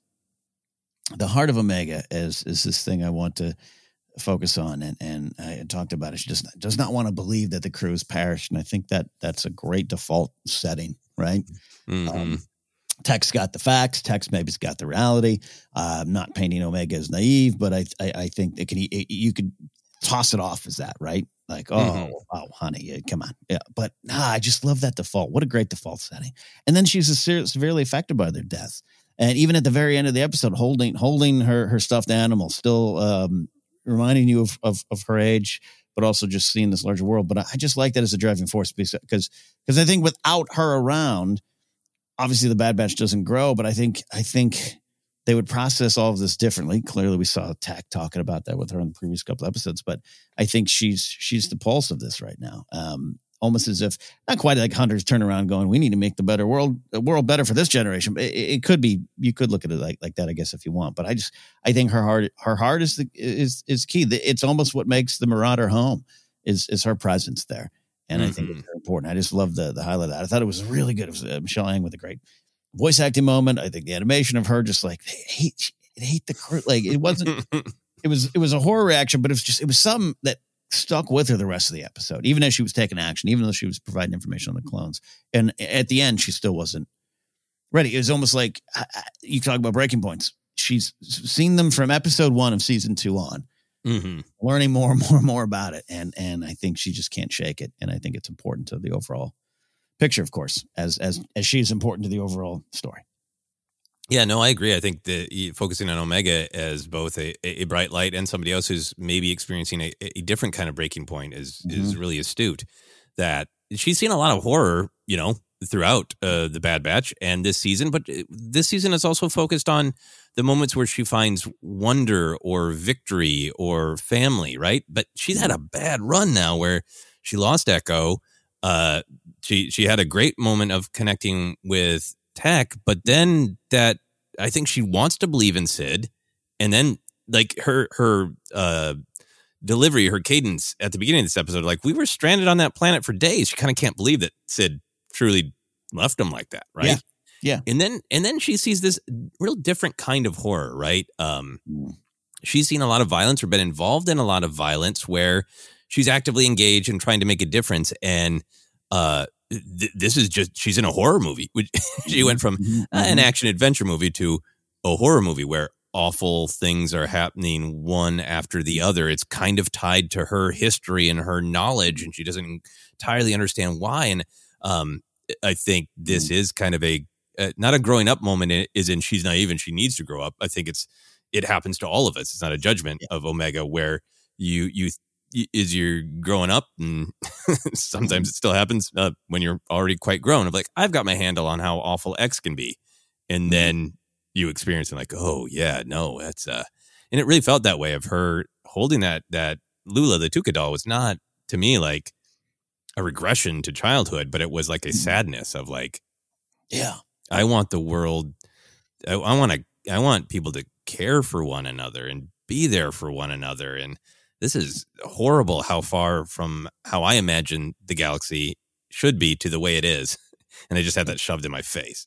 the heart of Omega is is this thing I want to focus on, and and I talked about it. She just does not want to believe that the crew has perished, and I think that that's a great default setting, right?
Mm-hmm.
Um, Tech's got the facts. Tech's maybe's got the reality. Uh, I'm not painting Omega as naive, but I I, I think it can it, you could toss it off as that, right? Like, oh, mm-hmm. oh, honey, come on, yeah. But nah, I just love that default. What a great default setting. And then she's a severely affected by their death, and even at the very end of the episode, holding holding her her stuffed animal, still um, reminding you of, of of her age, but also just seeing this larger world. But I just like that as a driving force because because I think without her around, obviously the Bad Batch doesn't grow, but I think I think they would process all of this differently. Clearly, we saw Tech talking about that with her in the previous couple episodes, but I think she's she's the pulse of this right now. Um, almost as if not quite like Hunter's turn around going, "We need to make the better world the world better for this generation." But it, it could be you could look at it like like that, I guess, if you want. But I just I think her heart her heart is the, is is key. It's almost what makes the Marauder home is is her presence there. And mm-hmm. I think it's very important. I just love the the highlight of that. I thought it was really good. It was uh, Michelle Yang with a great voice acting moment. I think the animation of her just like hate hate the crew. Like it wasn't. it was it was a horror reaction, but it was just it was something that stuck with her the rest of the episode. Even as she was taking action, even though she was providing information on the clones, and at the end she still wasn't ready. It was almost like you talk about breaking points. She's seen them from episode one of season two on. Mm-hmm. Learning more and more and more about it. And and I think she just can't shake it. And I think it's important to the overall picture, of course, as as as she is important to the overall story.
Yeah, no, I agree. I think that focusing on Omega as both a, a bright light and somebody else who's maybe experiencing a, a different kind of breaking point is mm-hmm. is really astute. That she's seen a lot of horror, you know, throughout uh, the Bad Batch and this season, but this season is also focused on the moments where she finds wonder or victory or family, right? But she's had a bad run now where she lost Echo. Uh, she she had a great moment of connecting with Tech, but then that I think she wants to believe in Sid, and then like her her uh, delivery, her cadence at the beginning of this episode, like we were stranded on that planet for days. She kind of can't believe that Sid truly left him like that, right?
Yeah. Yeah.
And then and then she sees this real different kind of horror, right? Um, she's seen a lot of violence or been involved in a lot of violence where she's actively engaged and trying to make a difference. And uh, th- this is just, she's in a horror movie. She went from uh, an action adventure movie to a horror movie where awful things are happening one after the other. It's kind of tied to her history and her knowledge, and she doesn't entirely understand why. And um, I think this mm. is kind of a, Uh, not a growing up moment is in she's naive and she needs to grow up. I think it's it happens to all of us. It's not a judgment yeah. of Omega where you you is you're growing up, and sometimes it still happens uh, when you're already quite grown. Of like, I've got my handle on how awful X can be, and then you experience it like, oh yeah, no, that's uh, and it really felt that way of her holding that that Lula the Tuca doll was not to me like a regression to childhood, but it was like a sadness of like,
yeah.
I want the world. I, I want to. I want people to care for one another and be there for one another. And this is horrible. How far from how I imagine the galaxy should be to the way it is, and I just had that shoved in my face.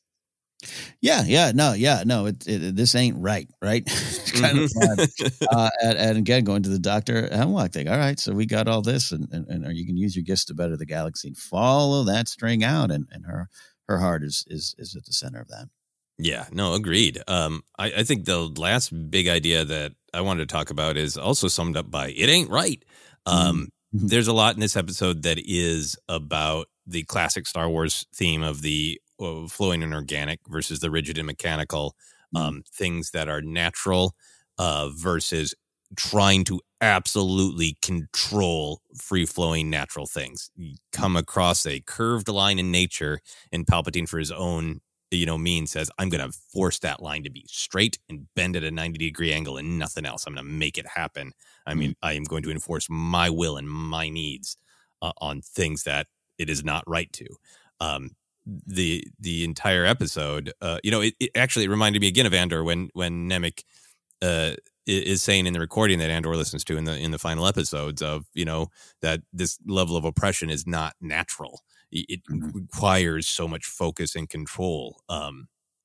Yeah, yeah, no, yeah, no. It, it this ain't right, right? It's kind mm-hmm. of bad. Uh, and, and again, going to the Doctor Hemlock thing. All right, so we got all this, and and, and you can use your gifts to better the galaxy. Follow that string out, and and her. Her heart is is is at the center of that.
Yeah, no, agreed. Um, I, I think the last big idea that I wanted to talk about is also summed up by "It ain't right." Um, mm-hmm. There's a lot in this episode that is about the classic Star Wars theme of the uh, flowing and organic versus the rigid and mechanical, mm-hmm. um, things that are natural uh, versus trying to absolutely control free-flowing natural things. You come across a curved line in nature, and Palpatine, for his own, you know, means, says, I'm going to force that line to be straight and bend at a ninety degree angle and nothing else. I'm going to make it happen. I mean, mm-hmm. I am going to enforce my will and my needs uh, on things that it is not right to. Um, the the entire episode, uh, you know, it, it actually it reminded me again of Andor when when Nemik uh, is saying in the recording that Andor listens to in the in the final episodes of, you know, that this level of oppression is not natural. It mm-hmm. requires so much focus and control. Um,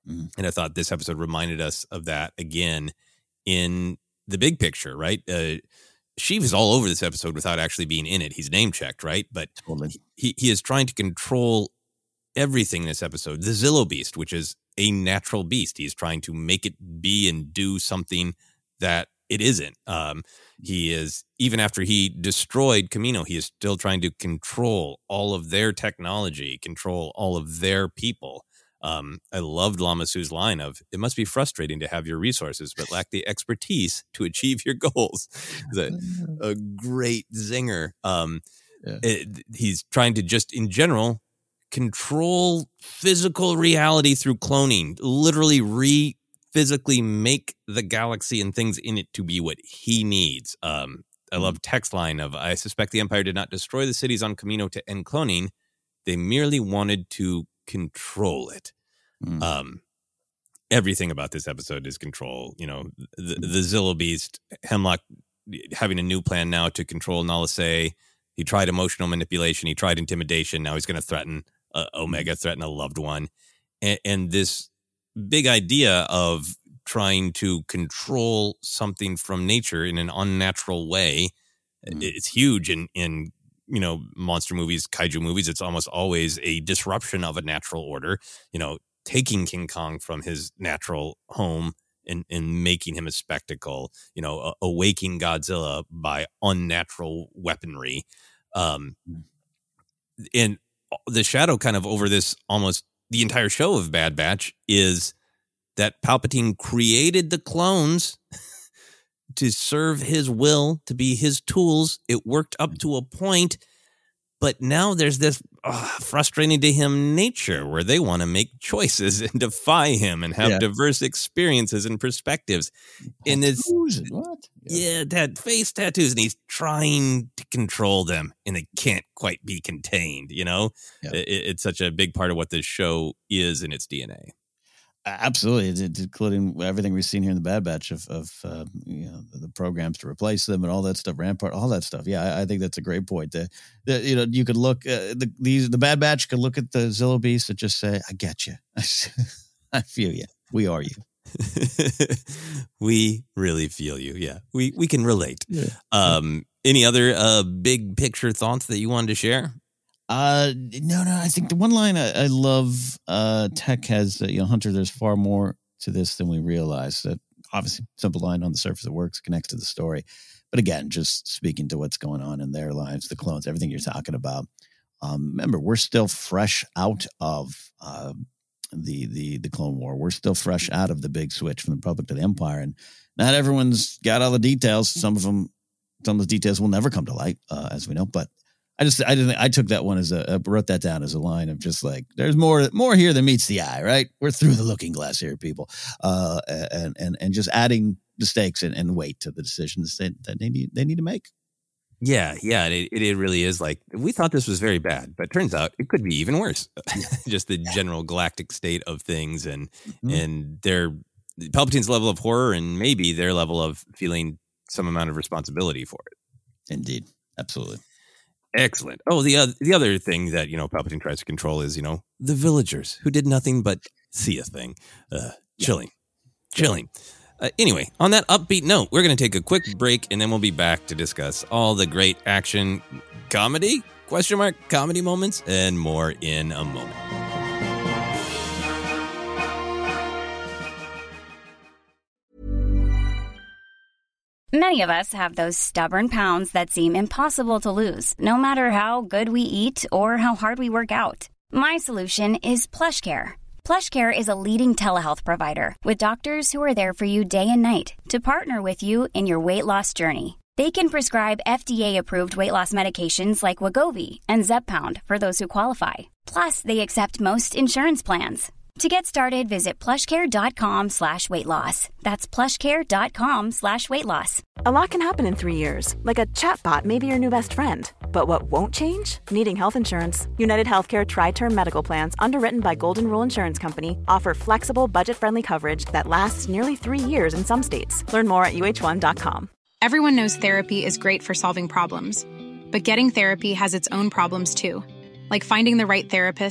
Mm-hmm. And I thought this episode reminded us of that again in the big picture, right? Uh, Sheev is all over this episode without actually being in it. He's name checked, right? But totally. he, he is trying to control everything in this episode. The Zillo Beast, which is a natural beast. He's trying to make it be and do something that it isn't. Um, he is, even after he destroyed Kamino, he is still trying to control all of their technology, control all of their people. Um, I loved Lamasu's line of, it must be frustrating to have your resources, but lack the expertise to achieve your goals. a, a great zinger. Um, yeah. it, he's trying to just, in general, control physical reality through cloning, literally re physically make the galaxy and things in it to be what he needs. Um, I love text line of, I suspect the Empire did not destroy the cities on Kamino to end cloning. They merely wanted to control it. Mm. Um, everything about this episode is control. You know, the, the Zillo Beast, Hemlock having a new plan now to control Nala Se. He tried emotional manipulation. He tried intimidation. Now he's going to threaten uh, Omega, threaten a loved one. And, and this big idea of trying to control something from nature in an unnatural way, mm. it's huge in, in, you know, monster movies, kaiju movies. It's almost always a disruption of a natural order, you know, taking King Kong from his natural home and, and making him a spectacle, you know, uh, awaking Godzilla by unnatural weaponry. Um, and the shadow kind of over this almost the entire show of Bad Batch is that Palpatine created the clones to serve his will, to be his tools. It worked up to a point, but now there's this uh, frustrating to him nature where they want to make choices and defy him and have yeah. diverse experiences and perspectives. And it's what? Yeah. yeah, that face tattoos, and he's trying to control them, and they can't quite be contained. You know, yeah. it, it's such a big part of what this show is in its D N A.
Absolutely, it's including everything we've seen here in the Bad Batch of, of uh, you know, the programs to replace them and all that stuff, Rampart, all that stuff. Yeah, I, I think that's a great point. The, the, you know, you could look uh, the these the Bad Batch could look at the Zillo Beast and just say, "I get you, I feel you. We are you.
We really feel you. Yeah, we we can relate."
Yeah.
Um, any other uh, big picture thoughts that you wanted to share?
Uh, no, no. I think the one line I, I love, uh, Tech has, uh, you know, Hunter, there's far more to this than we realize. That obviously simple line on the surface, it works, connects to the story. But again, just speaking to what's going on in their lives, the clones, everything you're talking about. Um, remember, we're still fresh out of, uh, the, the, the Clone War. We're still fresh out of the big switch from the Republic to the Empire. And not everyone's got all the details. Some of them, some of the details will never come to light, uh, as we know, but I just, I didn't, I took that one as a, I wrote that down as a line of just like, there's more, more here than meets the eye, right? We're through the looking glass here, people. Uh, and, and, and just adding the stakes and, and weight to the decisions that, that they need, they need to make.
Yeah. Yeah. It, it really is like, we thought this was very bad, but it turns out it could be even worse. Just the general galactic state of things and, mm-hmm. and their Palpatine's level of horror and maybe their level of feeling some amount of responsibility for it.
Indeed. Absolutely.
Excellent. Oh, the other, the other thing that, you know, Palpatine tries to control is, you know, the villagers who did nothing but see a thing. Uh, chilling. Yeah. Chilling. Uh, anyway, on that upbeat note, we're going to take a quick break and then we'll be back to discuss all the great action comedy, question mark, comedy moments and more in a moment.
Many of us have those stubborn pounds that seem impossible to lose, no matter how good we eat or how hard we work out. My solution is PlushCare. PlushCare is a leading telehealth provider with doctors who are there for you day and night to partner with you in your weight loss journey. They can prescribe F D A-approved weight loss medications like Wegovy and Zepbound for those who qualify. Plus, they accept most insurance plans. To get started, visit plushcare.com slash weight loss. That's plushcare.com slash weight loss.
A lot can happen in three years, like a chatbot may be your new best friend. But what won't change? Needing health insurance. United Healthcare Tri-Term Medical Plans, underwritten by Golden Rule Insurance Company, offer flexible, budget-friendly coverage that lasts nearly three years in some states. Learn more at U H one dot com.
Everyone knows therapy is great for solving problems. But getting therapy has its own problems too. Like finding the right therapist,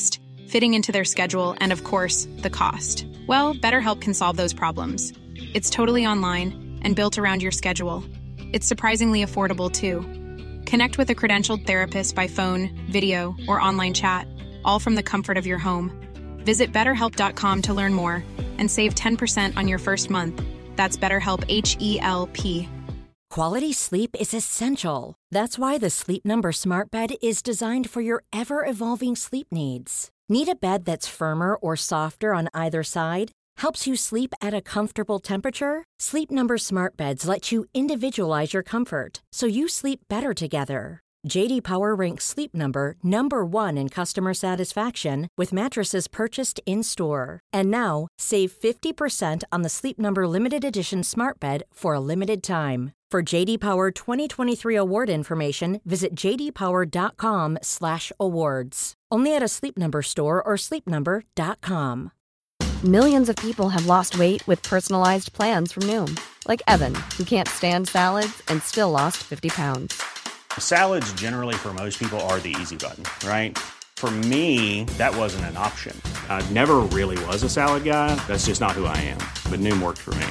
fitting into their schedule, and of course, the cost. Well, BetterHelp can solve those problems. It's totally online and built around your schedule. It's surprisingly affordable, too. Connect with a credentialed therapist by phone, video, or online chat, all from the comfort of your home. Visit better help dot com to learn more and save ten percent on your first month. That's BetterHelp, H E L P.
Quality sleep is essential. That's why the Sleep Number Smart Bed is designed for your ever-evolving sleep needs. Need a bed that's firmer or softer on either side? Helps you sleep at a comfortable temperature? Sleep Number Smart Beds let you individualize your comfort, so you sleep better together. J D Power ranks Sleep Number number one in customer satisfaction with mattresses purchased in-store. And now, save fifty percent on the Sleep Number Limited Edition Smart Bed for a limited time. For J D Power twenty twenty-three award information, visit j d power dot com slash awards. Only at a Sleep Number store or sleep number dot com.
Millions of people have lost weight with personalized plans from Noom, like Evan, who can't stand salads and still lost fifty pounds.
Salads generally for most people are the easy button, right? For me, that wasn't an option. I never really was a salad guy. That's just not who I am. But Noom worked for me.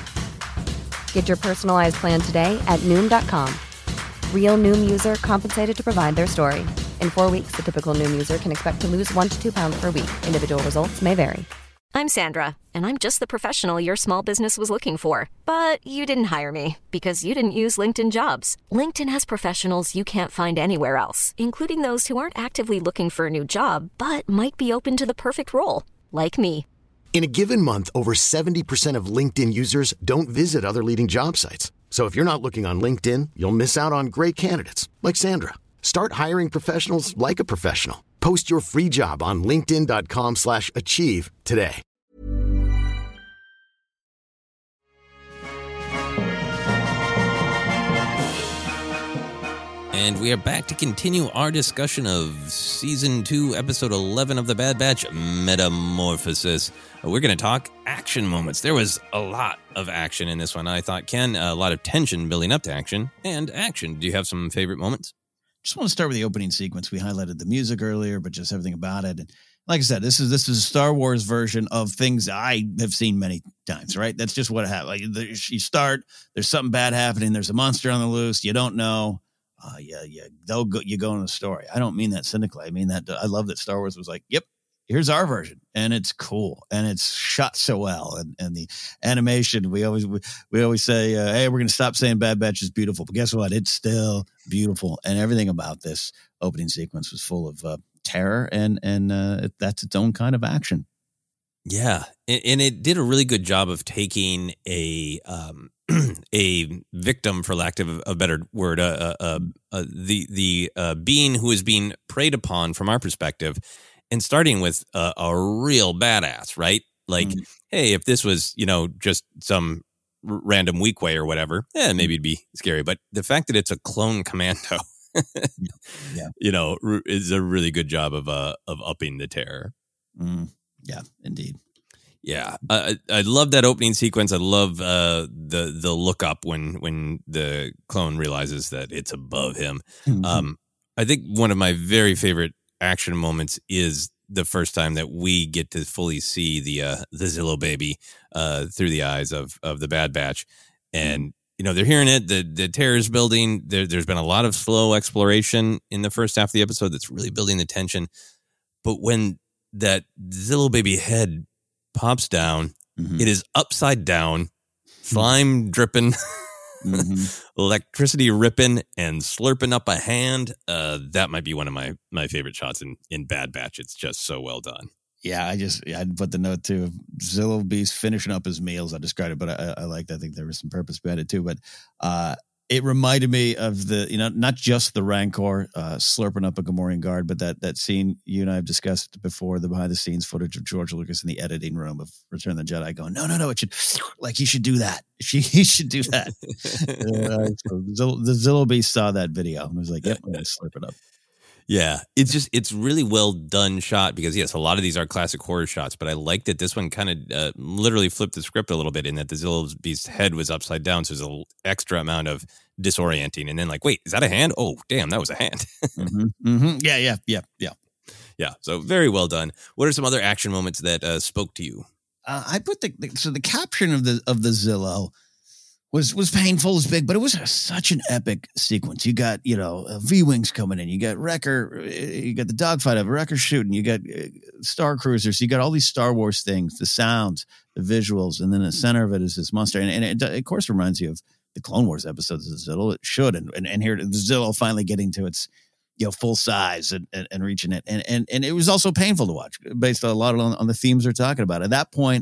Get your personalized plan today at Noom dot com. Real Noom user compensated to provide their story. In four weeks, the typical Noom user can expect to lose one to two pounds per week. Individual results may vary.
I'm Sandra, and I'm just the professional your small business was looking for. But you didn't hire me because you didn't use LinkedIn Jobs. LinkedIn has professionals you can't find anywhere else, including those who aren't actively looking for a new job, but might be open to the perfect role, like me.
In a given month, over seventy percent of LinkedIn users don't visit other leading job sites. So if you're not looking on LinkedIn, you'll miss out on great candidates like Sandra. Start hiring professionals like a professional. Post your free job on linkedin dot com slash achieve today.
And we are back to continue our discussion of Season two, Episode eleven of The Bad Batch, Metamorphosis. We're going to talk action moments. There was a lot of action in this one, I thought, Ken. A lot of tension building up to action and action. Do you have some favorite moments?
Just want to start with the opening sequence. We highlighted the music earlier, but just everything about it. And like I said, this is this is a Star Wars version of things I have seen many times, right? That's just what happened. Like, you start, there's something bad happening, there's a monster on the loose, you don't know. Uh, yeah, yeah, they'll go. You go in the story. I don't mean that cynically. I mean that I love that Star Wars was like, "Yep, here's our version," and it's cool, and it's shot so well, and, and the animation. We always we, we always say, uh, "Hey, we're going to stop saying Bad Batch is beautiful," but guess what? It's still beautiful, and everything about this opening sequence was full of uh, terror, and and uh, that's its own kind of action.
Yeah, and, and it did a really good job of taking a. Um, a victim, for lack of a better word, uh, uh, uh, the the uh, being who is being preyed upon from our perspective, and starting with uh, a real badass, right? Like, mm-hmm. hey, if this was, you know, just some r- random Weequay or whatever, eh, maybe it'd be scary. But the fact that it's a clone commando,
yeah,
you know, r- is a really good job of uh, of upping the terror.
Mm, yeah, indeed.
Yeah, I I love that opening sequence. I love uh, the the look up when when the clone realizes that it's above him. Mm-hmm. Um, I think one of my very favorite action moments is the first time that we get to fully see the uh, the Zillo baby uh, through the eyes of of the Bad Batch, and mm-hmm. you know they're hearing it. The the terror's building. There, there's been a lot of slow exploration in the first half of the episode that's really building the tension. But when that Zillo baby head pops down, mm-hmm. it is upside down, slime dripping, mm-hmm. electricity ripping, and slurping up a hand. Uh, that might be one of my my favorite shots in, in Bad Batch. It's just so well done.
Yeah, I just yeah, I'd put the note too. Zillo Beast finishing up his meals. I described it, but I, I liked. I think there was some purpose behind it too. But uh, it reminded me of the, you know, not just the Rancor uh, slurping up a Gamorrean guard, but that that scene you and I have discussed before, the behind the scenes footage of George Lucas in the editing room of Return of the Jedi going, no, no, no, it should, like, he should do that. He, he should do that. uh, so Zillo, the Zillo Beast saw that video and was like, yep, I'm going to slurp it up.
Yeah, it's just, it's really well done shot because, yes, a lot of these are classic horror shots, but I like that this one kind of uh, literally flipped the script a little bit in that the Zillo Beast's head was upside down, so there's an extra amount of disorienting. And then like, wait, is that a hand? Oh, damn, that was a hand.
mm-hmm, mm-hmm. Yeah, yeah, yeah, yeah.
Yeah. So very well done. What are some other action moments that uh, spoke to you?
Uh, I put the, the so the caption of the of the Zillow was was painful as big, but it was a, such an epic sequence. You got, you know, uh, V-Wings coming in. You got Wrecker. You got the dogfight of Wrecker shooting. You got uh, Star Cruisers. You got all these Star Wars things, the sounds, the visuals, and then the center of it is this monster. And, and it, it, of course, reminds you of the Clone Wars episodes of Zillow. It should. And, and, and here, the Zillow finally getting to its, you know, full size and, and, and reaching it. And, and, and it was also painful to watch based on a lot of, on, on the themes they're talking about. At that point,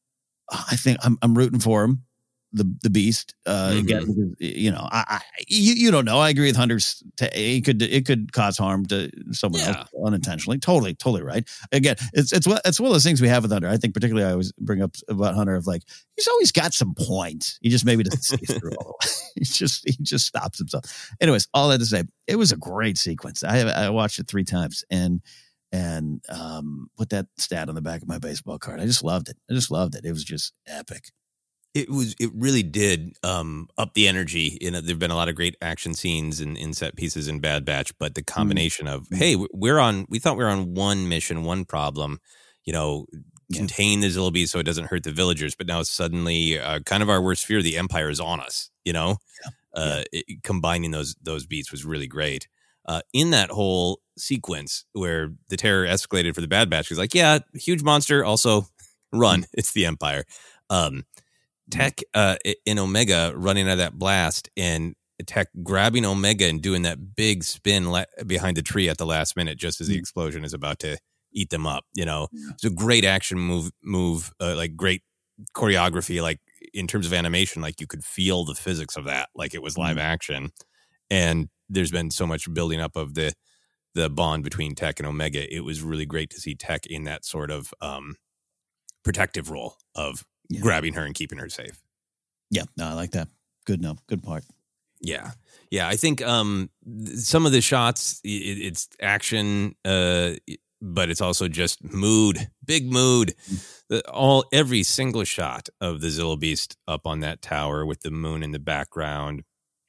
I think I'm, I'm rooting for him. The the beast uh, mm-hmm. again, you know, I, I you, you don't know. I agree with Hunter's. T- it could it could cause harm to someone yeah. else unintentionally. Totally, totally right. Again, it's it's it's one of those things we have with Hunter. I think particularly I always bring up about Hunter of like he's always got some points. He just maybe doesn't see through all the way. He just he just stops himself. Anyways, all that to say, it was a great sequence. I I watched it three times and and um put that stat on the back of my baseball card. I just loved it. I just loved it. It was just epic.
It was. It really did um, up the energy. You know, there've been a lot of great action scenes and in, in set pieces in Bad Batch, but the combination mm. of hey, we're on. We thought we were on one mission, one problem. You know, yeah. contain the Zillow Beast so it doesn't hurt the villagers. But now suddenly, uh, kind of our worst fear, the Empire is on us. You know, yeah. Uh, yeah. It, combining those those beats was really great. Uh, in that whole sequence where the terror escalated for the Bad Batch, he's like, yeah, huge monster. Also, run. Mm. It's the Empire. Um, Tech uh, in Omega running out of that blast and Tech grabbing Omega and doing that big spin la- behind the tree at the last minute, just as the explosion is about to eat them up. You know, yeah. It's a great action move, move uh, like great choreography, like in terms of animation, like you could feel the physics of that, like it was live mm-hmm. action. And there's been so much building up of the the bond between Tech and Omega. It was really great to see Tech in that sort of um, protective role of Yeah. grabbing her and keeping her safe.
Yeah, no, I like that. Good, no, good part.
Yeah, yeah. I think um, some of the shots, it, it's action, uh, but it's also just mood, big mood. The, all every single shot of the Zillow Beast up on that tower with the moon in the background,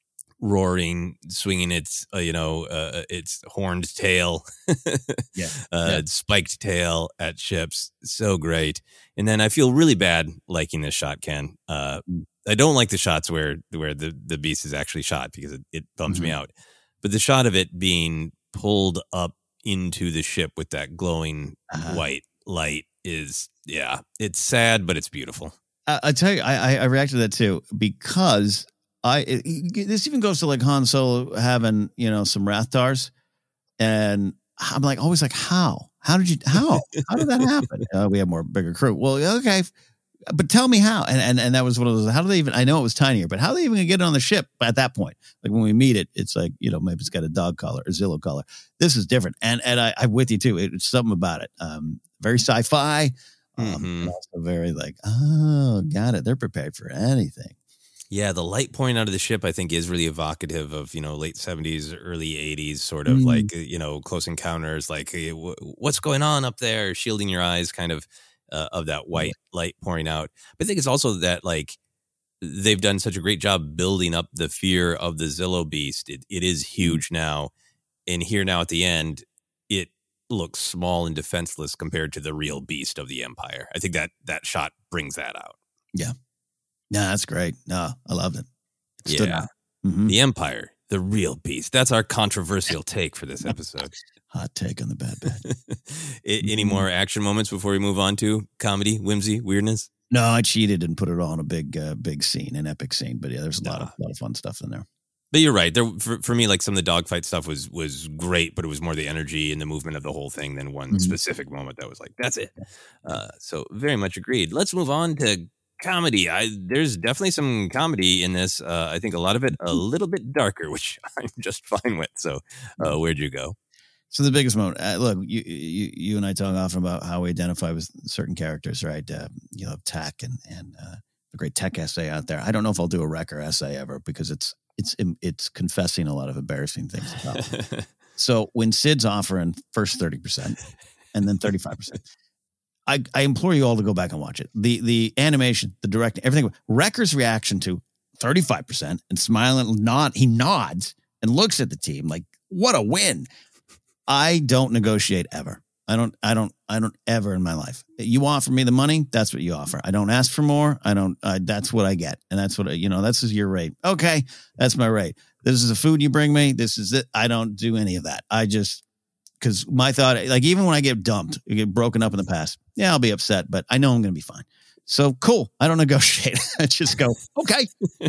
roaring, swinging its, uh, you know, uh, its horned tail, yeah, uh, yeah. spiked tail at ships. So great. And then I feel really bad liking this shot, Ken. Uh, I don't like the shots where where the, the beast is actually shot because it, it bums mm-hmm. me out. But the shot of it being pulled up into the ship with that glowing uh-huh. white light is, yeah, it's sad, but it's beautiful.
I, I tell you, I, I reacted to that too because I it, this even goes to like Han Solo having, you know, some Rathtars, and I'm like always like, how? How did you? How? How did that happen? Uh, we have more bigger crew. Well, okay, but tell me how. And and and that was one of those. How do they even? I know it was tinier, but how are they even gonna get it on the ship at that point? Like when we meet it, it's like, you know, maybe it's got a dog collar, a Zillow collar. This is different, and and I, I'm with you too. It's something about it. Um, very sci-fi. Um,
mm-hmm.
but also very like, oh, got it. They're prepared for anything.
Yeah, the light pouring out of the ship, I think, is really evocative of, you know, late seventies, early eighties, sort of mm. like, you know, Close Encounters, like, hey, w- what's going on up there? Shielding your eyes, kind of, uh, of that white light pouring out. But I think it's also that, like, they've done such a great job building up the fear of the Zillow Beast. It, it is huge now. And here now at the end, it looks small and defenseless compared to the real beast of the Empire. I think that that shot brings that out.
Yeah. No, that's great. No, I loved it. it
yeah. Mm-hmm. The Empire, the real beast. That's our controversial take for this episode.
Hot take on the Bad Batch.
Any more action moments before we move on to comedy, whimsy, weirdness?
No, I cheated and put it all in a big, uh, big scene, an epic scene. But yeah, there's a lot of, lot of fun stuff in there.
But you're right. There, for, for me, like some of the dogfight stuff was was great, but it was more the energy and the movement of the whole thing than one mm-hmm. specific moment that was like, that's it. Uh, so very much agreed. Let's move on to comedy. I there's definitely some comedy in this. Uh, I think a lot of it a little bit darker, which I'm just fine with. So, uh, where'd you go?
So the biggest moment. Uh, look, you, you you and I talk often about how we identify with certain characters, right? Uh, you know, Tech and and uh, the great Tech essay out there. I don't know if I'll do a Wrecker essay ever because it's it's it's confessing a lot of embarrassing things about. So when Sid's offering first thirty percent and then thirty-five percent. I, I implore you all to go back and watch it. The the animation, the directing, everything. Wrecker's reaction to thirty-five percent and smiling, nod, he nods and looks at the team like, what a win. I don't negotiate ever. I don't, I don't, I don't ever in my life. You offer me the money, that's what you offer. I don't ask for more. I don't, I, that's what I get. And that's what, I, you know, that's your rate. Okay. That's my rate. This is the food you bring me. This is it. I don't do any of that. I just, because my thought, like even when I get dumped, I get broken up in the past, yeah, I'll be upset, but I know I'm going to be fine. So cool. I don't negotiate. I just go, okay.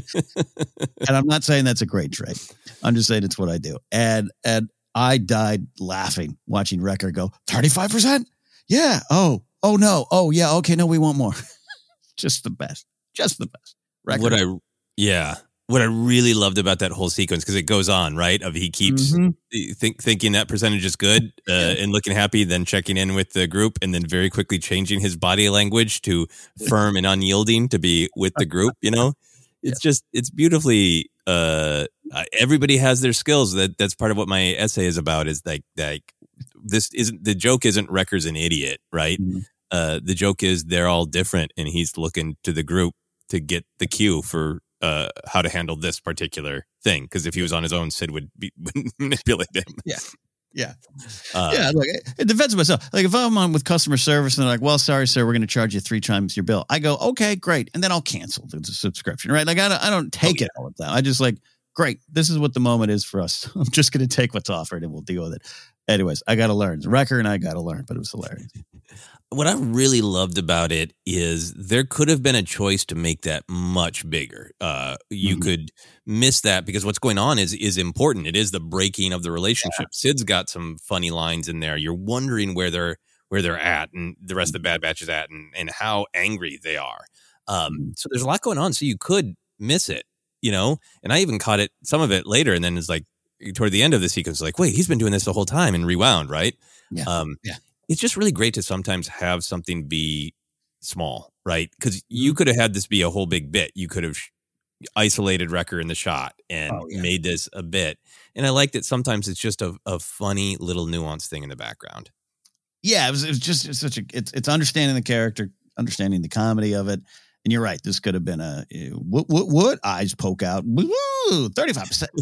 And I'm not saying that's a great trait. I'm just saying it's what I do. And, and I died laughing watching Wrecker go thirty-five percent. Yeah. Oh, oh no. Oh yeah. Okay. No, we want more. Just the best. Just the best. Wrecker.
What I, yeah. What I really loved about that whole sequence, because it goes on, right? Of he keeps mm-hmm. think, thinking that percentage is good uh, and looking happy, then checking in with the group, and then very quickly changing his body language to firm and unyielding to be with the group. You know, it's yeah. just it's beautifully. Uh, everybody has their skills. That that's part of what my essay is about. Is like like this isn't the joke. Isn't Wrecker's an idiot, right? Mm-hmm. Uh, the joke is they're all different, and he's looking to the group to get the cue for. Uh, how to handle this particular thing, because if he was on his own, Sid would, be, would manipulate him.
Yeah, yeah,
uh,
yeah. Look, it, it defends myself. Like if I'm on with customer service and they're like, "Well, sorry, sir, we're going to charge you three times your bill," I go, "Okay, great," and then I'll cancel the subscription. Right? Like I don't, I don't take oh, yeah. it all the time. I just like, great. This is what the moment is for us. I'm just going to take what's offered and we'll deal with it. Anyways, I got to learn. Wrecker and I got to learn, but it was hilarious.
What I really loved about it is there could have been a choice to make that much bigger. Uh, you mm-hmm. could miss that because what's going on is is important. It is the breaking of the relationship. Yeah. Sid's got some funny lines in there. You're wondering where they're where they're at, and the rest of the Bad Batch is at, and and how angry they are. Um, so there's a lot going on. So you could miss it, you know. And I even caught it some of it later, and then it's like toward the end of the sequence, like, wait, he's been doing this the whole time, and rewound, right?
Yeah.
Um,
yeah.
It's just really great to sometimes have something be small, right? Because you could have had this be a whole big bit. You could have isolated Wrecker in the shot and oh, yeah. made this a bit. And I like that sometimes it's just a, a funny little nuanced thing in the background.
Yeah, it was, it was just it's such a it's it's understanding the character, understanding the comedy of it. And you're right. This could have been a what what what eyes poke out. thirty-five percent.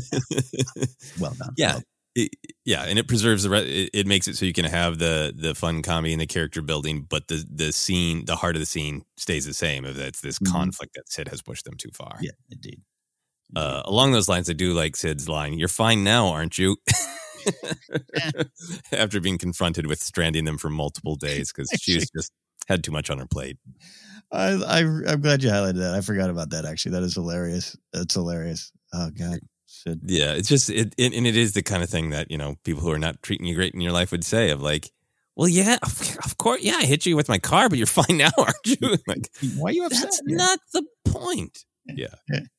Well done.
Yeah.
Well,
It, yeah, and it preserves the. Re- it, it makes it so you can have the the fun comedy and the character building, but the the scene, the heart of the scene, stays the same. If it's this mm-hmm. conflict that Sid has pushed them too far.
Yeah, indeed.
Uh, along those lines, I do like Sid's line. "You're fine now, aren't you?" After being confronted with stranding them for multiple days because she's just had too much on her plate.
I, I I'm glad you highlighted that. I forgot about that. Actually, that is hilarious. That's hilarious. Oh God. Sid.
Yeah, it's just it, it, and it is the kind of thing that, you know, people who are not treating you great in your life would say of like, well, yeah, of course, yeah, I hit you with my car, but you're fine now, aren't you? Like,
why are you upset?
That's here? Not the point. Yeah,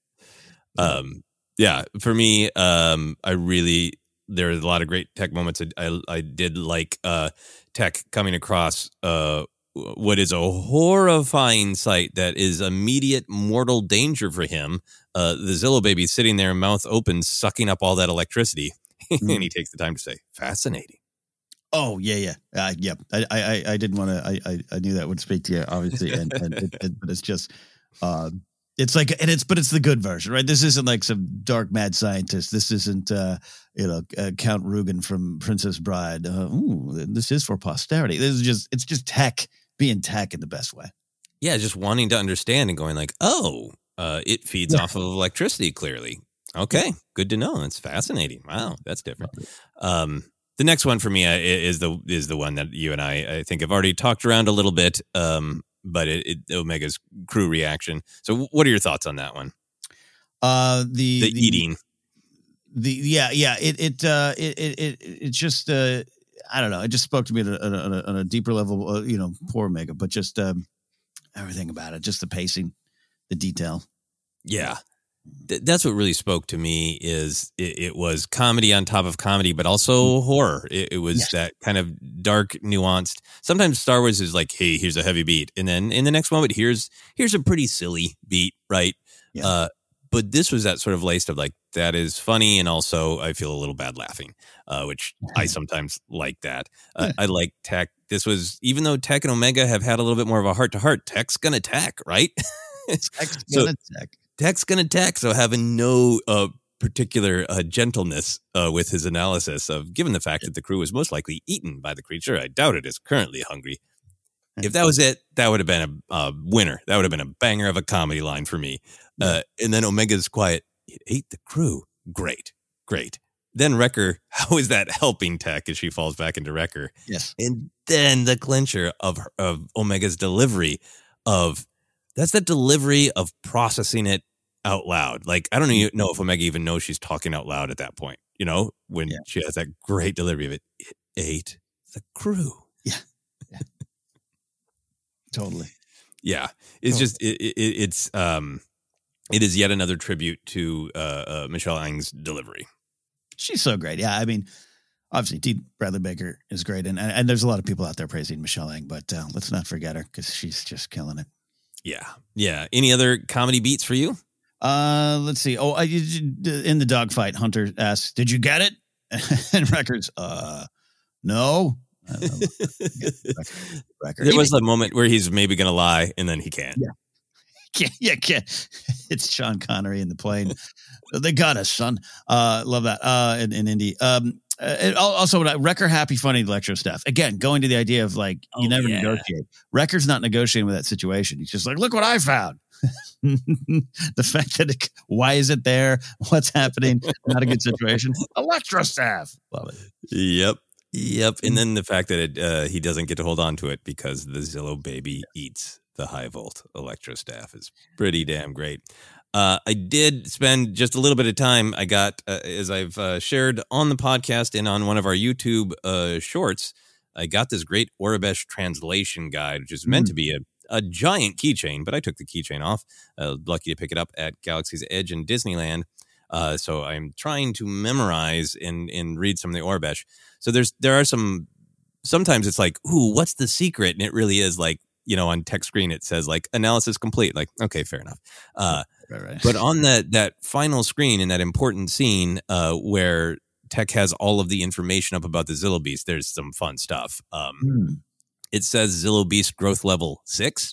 um, yeah. For me, um, I really there are a lot of great Tech moments. I I, I did like uh, Tech coming across uh, what is a horrifying sight that is immediate mortal danger for him. Uh, the Zillow baby sitting there, mouth open, sucking up all that electricity, mm. and he takes the time to say, "Fascinating."
Oh yeah, yeah, uh, yeah. I, I, I didn't want to. I, I, I knew that would speak to you, obviously, and, and it, it, but it's just, uh, it's like, and it's, but it's the good version, right? This isn't like some dark mad scientist. This isn't, uh, you know, uh, Count Rugen from Princess Bride. Uh, ooh, this is for posterity. This is just, it's just Tech being Tech in the best way.
Yeah, just wanting to understand and going like, oh. Uh, it feeds yeah. off of electricity, clearly. Okay, good to know. That's fascinating. Wow, that's different. Um, the next one for me uh, is the is the one that you and I, I think, have already talked around a little bit, um, but it, it, Omega's crew reaction. So what are your thoughts on that one?
Uh, the,
the, the eating.
The Yeah, yeah. It it uh, it, it, it, it just, uh, I don't know. It just spoke to me on a, on a, on a deeper level, uh, you know, poor Omega, but just um, everything about it, just the pacing. The detail.
Yeah. Th- that's what really spoke to me is it, it was comedy on top of comedy, but also horror. It, it was yes. that kind of dark, nuanced. Sometimes Star Wars is like, hey, here's a heavy beat. And then in the next moment, here's here's a pretty silly beat, right? Yeah. Uh, but this was that sort of laced of like, that is funny. And also I feel a little bad laughing, uh, which I sometimes like that. Uh, I like Tech. This was, even though Tech and Omega have had a little bit more of a heart to heart, Tech's going to Tech, right?
Tech's
so
gonna tech.
Tech's gonna tech. So having no uh, particular uh, gentleness uh, with his analysis of, given the fact that the crew was most likely eaten by the creature, I doubt it is currently hungry. If that was it, that would have been a, a winner. That would have been a banger of a comedy line for me. Yeah. Uh, and then Omega's quiet. It ate the crew. Great, great. Then Wrecker, how is that helping Tech as she falls back into Wrecker?
Yes.
And then the clincher of of Omega's delivery of, that's the delivery of processing it out loud. Like, I don't even know if Omega even knows she's talking out loud at that point, you know, when yeah. she has that great delivery of it. It ate the crew.
Yeah. yeah. Totally.
Yeah. It's
totally.
just, it, it, it's, um, it is yet another tribute to uh, uh, Michelle Ang's delivery.
She's so great. Yeah. I mean, obviously, T. Bradley Baker is great. And, and, and there's a lot of people out there praising Michelle Ang, but uh, let's not forget her because she's just killing it.
Yeah. Yeah. Any other comedy beats for you?
Uh, let's see. Oh, I, in the dogfight, Hunter asks, "Did you get it?" And Wrecker's, uh, no. Uh,
Wrecker. There was a moment where he's maybe going to lie, and then he can't.
Yeah. Can't, yeah, can't. It's Sean Connery in the plane. They got us, son. Uh, love that. Uh, in, in Indy. Um, uh, also, Wrecker, happy, funny Electro stuff. Again, going to the idea of like, you oh, never yeah. negotiate. Wrecker's not negotiating with that situation. He's just like, look what I found. The fact that it, why is it there? What's happening? Not a good situation. Electro staff. Love it.
Yep. Yep. And then the fact that it, uh, he doesn't get to hold on to it because the Zillow baby eats the high volt Electro staff is pretty damn great. Uh, I did spend just a little bit of time. I got, uh, as I've uh, shared on the podcast and on one of our YouTube uh, shorts, I got this great Aurebesh translation guide, which is meant mm. to be a, a giant keychain, but I took the keychain off. Uh, lucky to pick it up at Galaxy's Edge in Disneyland. Uh, so I'm trying to memorize and, and read some of the Aurebesh. So there's there are some, sometimes it's like, ooh, what's the secret? And it really is like, you know, on tech screen, it says like analysis complete. Like, okay, fair enough. Uh, right, right. But on that that final screen in that important scene uh, where Tech has all of the information up about the Zillow Beast, there's some fun stuff. Um, mm. It says Zillow Beast growth level six.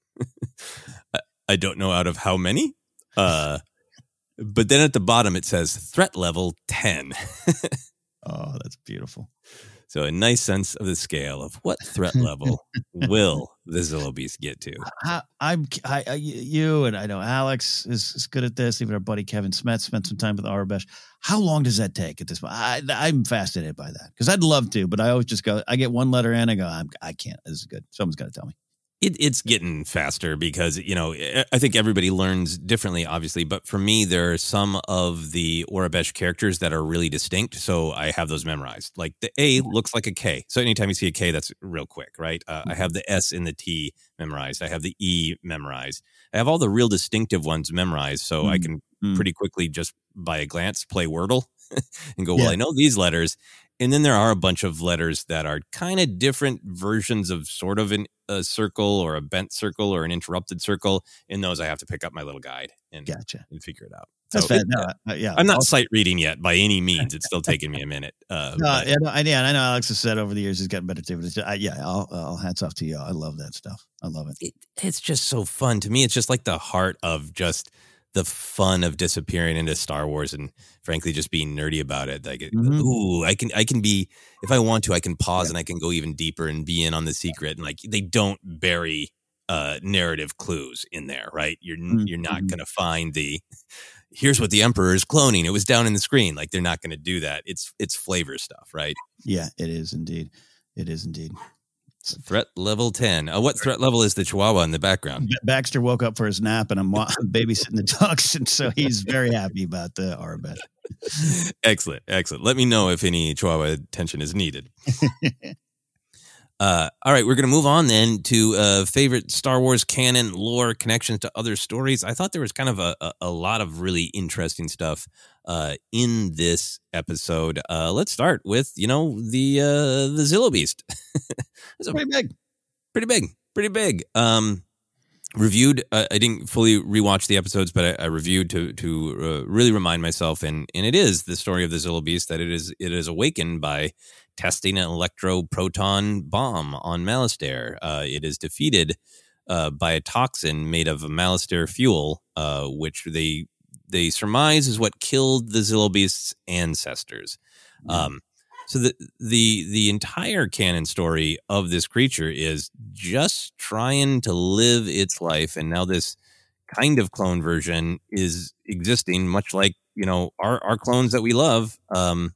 I don't know out of how many. Uh, but then at the bottom, it says threat level ten.
Oh, that's beautiful.
So a nice sense of the scale of what threat level will the Zillow Beast get to.
I, I'm I, I, you and I know Alex is, is good at this. Even our buddy Kevin Smith spent some time with Aurebesh. How long does that take at this point? I, I'm fascinated by that because I'd love to, but I always just go. I get one letter in, I go. I'm, I can't. This is good. Someone's got to tell me.
It, it's getting faster because, you know, I think everybody learns differently, obviously. But for me, there are some of the Aurebesh characters that are really distinct. So I have those memorized. Like the A looks like a K. So anytime you see a K, that's real quick, right? Uh, I have the S and the T memorized. I have the E memorized. I have all the real distinctive ones memorized. So mm. I can mm. pretty quickly, just by a glance, play Wordle and go, well, yeah. I know these letters. And then there are a bunch of letters that are kind of different versions of sort of an, a circle or a bent circle or an interrupted circle. In those, I have to pick up my little guide and,
gotcha.
and figure it out.
That's
so
fair. No, uh, yeah,
I'm not
I'll,
sight reading yet by any means. It's still taking me a minute. Uh,
no, yeah, no, I, yeah, I know Alex has said over the years he's gotten better too. But it's, I, yeah, I'll, I'll hats off to you. I love that stuff. I love it.
it. It's just so fun to me. It's just like the heart of just the fun of disappearing into Star Wars and frankly just being nerdy about it. Like, mm-hmm. ooh, I can I can be, if I want to, I can pause yeah. and I can go even deeper and be in on the secret. And like they don't bury uh, narrative clues in there, right? You're mm-hmm. you're not going to find the here's what the Emperor is cloning. It was down in the screen. Like they're not going to do that. It's it's flavor stuff, right?
Yeah, it is indeed. It is indeed.
Threat level ten. Uh, what threat level is the Chihuahua in the background?
Baxter woke up for his nap, and I'm babysitting the dogs, and so he's very happy about the Aurebesh.
Excellent, excellent. Let me know if any Chihuahua attention is needed. uh, all right, we're going to move on then to uh, favorite Star Wars canon lore connections to other stories. I thought there was kind of a, a, a lot of really interesting stuff uh, in this episode. Uh, let's start with, you know, the uh, the Zillow Beast.
It's pretty big,
pretty big, pretty big. Um, reviewed. Uh, I didn't fully rewatch the episodes, but I, I reviewed to to uh, really remind myself. And and it is the story of the Zillow Beast that it is it is awakened by testing an electroproton bomb on Malastare. Uh, it is defeated uh, by a toxin made of Malastare fuel, uh, which they they surmise is what killed the Zillo Beast's ancestors. Um, so the the the entire canon story of this creature is just trying to live its life, and now this kind of clone version is existing, much like, you know, our our clones that we love, um,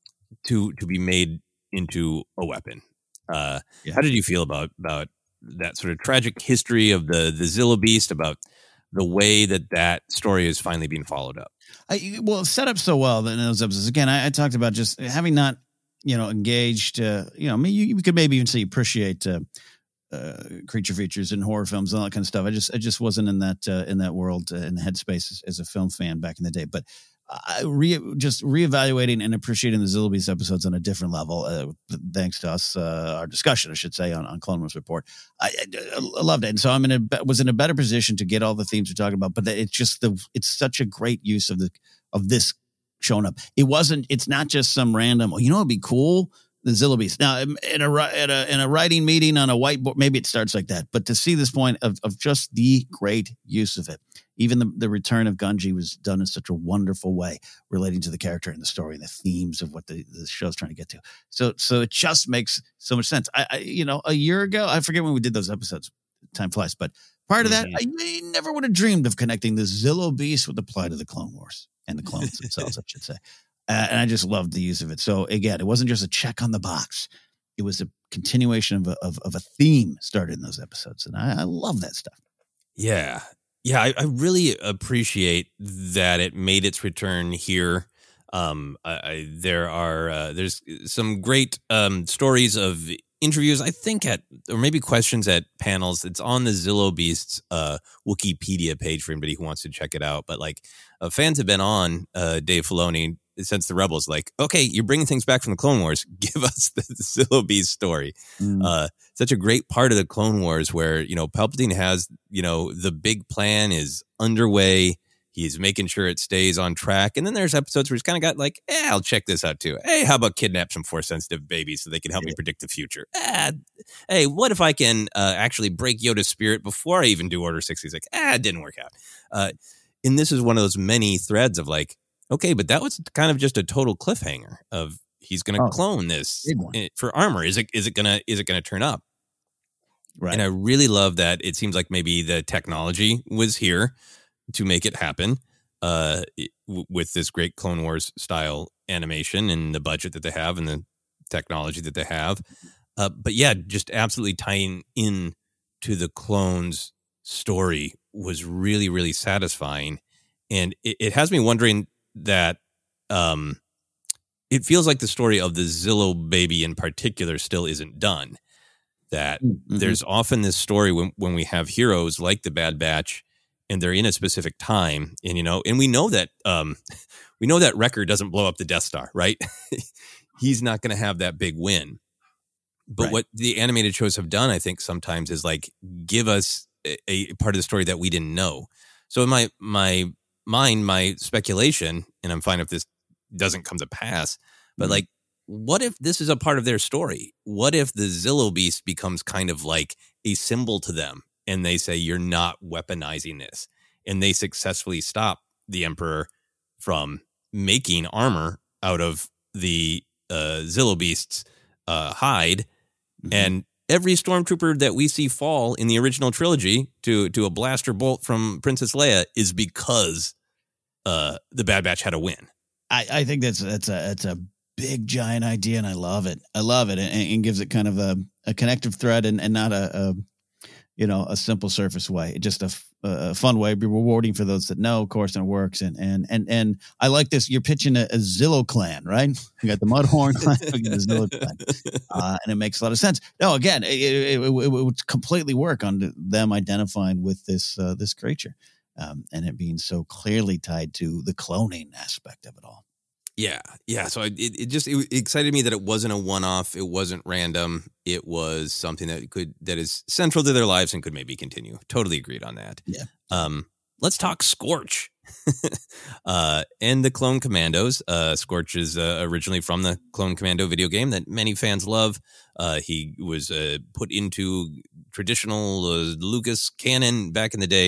to to be made into a weapon. Uh, yeah. How did you feel about about that sort of tragic history of the the Zillo Beast, about the way that that story is finally being followed up?
I, well, it's set up so well in those episodes. Again, I, I talked about just having not, you know, engaged, uh, you know, I mean, you, you could maybe even say appreciate uh, uh, creature features and horror films and all that kind of stuff. I just, I just wasn't in that, uh, in that world, uh, in the headspace as, as a film fan back in the day. But I re, just reevaluating and appreciating the Zillo Beast episodes on a different level, uh, thanks to us, uh, our discussion, I should say, on, on Clone Wars Report. I, I, I loved it. And so I'm in a, was in a better position to get all the themes we're talking about, but it's just the, it's such a great use of the, of this showing up. It wasn't, it's not just some random, well, you know, it'd be cool. The Zillo Beast. Now, in a, at a, in a writing meeting on a whiteboard, maybe it starts like that, but to see this point of, of just the great use of it, even the, the return of Gungi was done in such a wonderful way, relating to the character and the story and the themes of what the, the show's trying to get to. So, so it just makes so much sense. I, I, you know, a year ago, I forget when we did those episodes, time flies, but prior to mm-hmm. that, I, I never would have dreamed of connecting the Zillo Beast with the plight of the Clone Wars and the clones themselves, I should say. Uh, and I just loved the use of it. So again, it wasn't just a check on the box. It was a continuation of a, of, of a theme started in those episodes. And I, I love that stuff.
Yeah. Yeah. I, I really appreciate that it made its return here. Um, I, I there are, uh, there's some great um, stories of interviews, I think at, or maybe questions at panels. It's on the Zillo Beasts uh, Wikipedia page for anybody who wants to check it out. But like uh, fans have been on uh, Dave Filoni since the Rebels, like, okay, you're bringing things back from the Clone Wars. Give us the Zillo Beast story. Mm. Uh, such a great part of the Clone Wars where, you know, Palpatine has, you know, the big plan is underway. He's making sure it stays on track. And then there's episodes where he's kind of got like, eh, I'll check this out too. Hey, how about kidnap some force sensitive babies so they can help yeah. me predict the future? Eh, hey, what if I can uh, actually break Yoda's spirit before I even do Order sixty-six? Ah, it didn't work out. Uh, and this is one of those many threads of like, okay, but that was kind of just a total cliffhanger of he's going to oh, clone this for armor. Is it is it gonna is it gonna turn up? Right. And I really love that. It seems like maybe the technology was here to make it happen uh, w- with this great Clone Wars style animation and the budget that they have and the technology that they have. Uh, but yeah, just absolutely tying in to the clones' story was really really satisfying, and it, it has me wondering that um, it feels like the story of the Zillo baby in particular still isn't done. That mm-hmm. there's often this story when, when we have heroes like the Bad Batch and they're in a specific time, and, you know, and we know that um, we know that Wrecker doesn't blow up the Death Star, right? He's not going to have that big win. But right. what the animated shows have done, I think, sometimes is like give us a, a part of the story that we didn't know. So in my my mind, my speculation, and I'm fine if this doesn't come to pass, but mm-hmm. like, what if this is a part of their story? What if the Zillo Beast becomes kind of like a symbol to them, and they say, you're not weaponizing this, and they successfully stop the Emperor from making armor out of the uh, Zillo Beast's uh, hide, mm-hmm. and every stormtrooper that we see fall in the original trilogy to to a blaster bolt from Princess Leia is because uh, the Bad Batch had a win.
I, I think that's that's a that's a big giant idea, and I love it. I love it, and, and gives it kind of a, a connective thread, and, and not a, a you know a simple surface way. Just a, a fun way, be rewarding for those that know, of course, and it works. And and and and I like this. You're pitching a, a Zillo clan, right? You got the Mudhorn clan, you got the Zillo clan, uh, and it makes a lot of sense. No, again, it, it, it, it would completely work on them identifying with this uh, this creature, um, and it being so clearly tied to the cloning aspect of it all.
Yeah, yeah. So it, it just it excited me that it wasn't a one-off. It wasn't random. It was something that could that is central to their lives and could maybe continue. Totally agreed on that.
Yeah.
Um, let's talk Scorch uh, and the Clone Commandos. Uh, Scorch is uh, originally from the Clone Commando video game that many fans love. Uh, he was uh, put into traditional uh, Lucas canon back in the day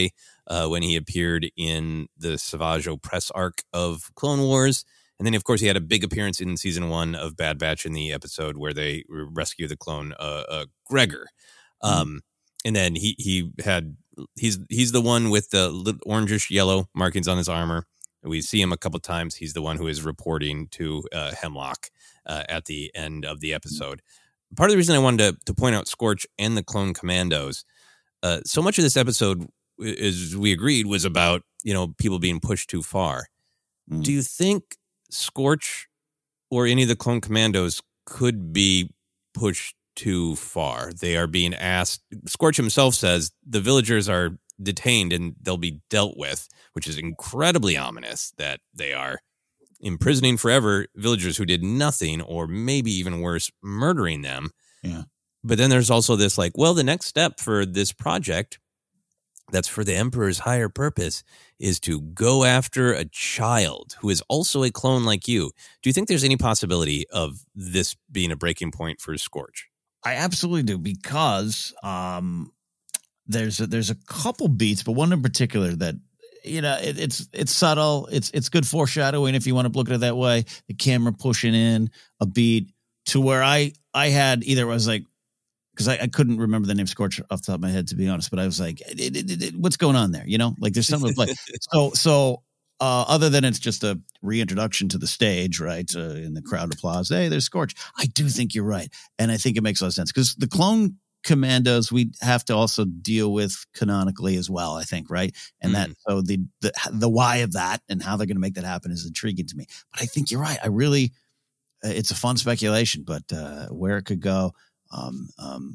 uh, when he appeared in the Savage Opress arc of Clone Wars. And then, of course, he had a big appearance in season one of Bad Batch in the episode where they rescue the clone uh, uh, Gregor. Um, mm-hmm. And then he he had he's he's the one with the orangish yellow markings on his armor. We see him a couple times. He's the one who is reporting to uh, Hemlock uh, at the end of the episode. Part of the reason I wanted to, to point out Scorch and the Clone Commandos, uh, so much of this episode, as we agreed, was about, you know, people being pushed too far. Mm. Do you think Scorch or any of the Clone Commandos could be pushed too far? They are being asked. Scorch himself says the villagers are detained and they'll be dealt with, which is incredibly ominous that they are imprisoning forever villagers who did nothing, or maybe even worse, murdering them.
Yeah.
But then there's also this like, well, the next step for this project that's for the Emperor's higher purpose is to go after a child who is also a clone like you. Do you think there's any possibility of this being a breaking point for Scorch?
I absolutely do, because um, there's a, there's a couple beats, but one in particular that, you know, it, it's it's subtle. It's it's good foreshadowing if you want to look at it that way. The camera pushing in a beat to where I I had either I was like, because I, I couldn't remember the name Scorch off the top of my head, to be honest, but I was like, it, it, it, it, what's going on there? You know, like there's something to play. so so uh, other than it's just a reintroduction to the stage, right? Uh, in the crowd applause. Hey, there's Scorch. I do think you're right, and I think it makes a lot of sense because the Clone Commandos we have to also deal with canonically as well, I think, right? And mm. that so the, the the why of that and how they're going to make that happen is intriguing to me. But I think you're right. I really, uh, it's a fun speculation, but uh, where it could go, um, um,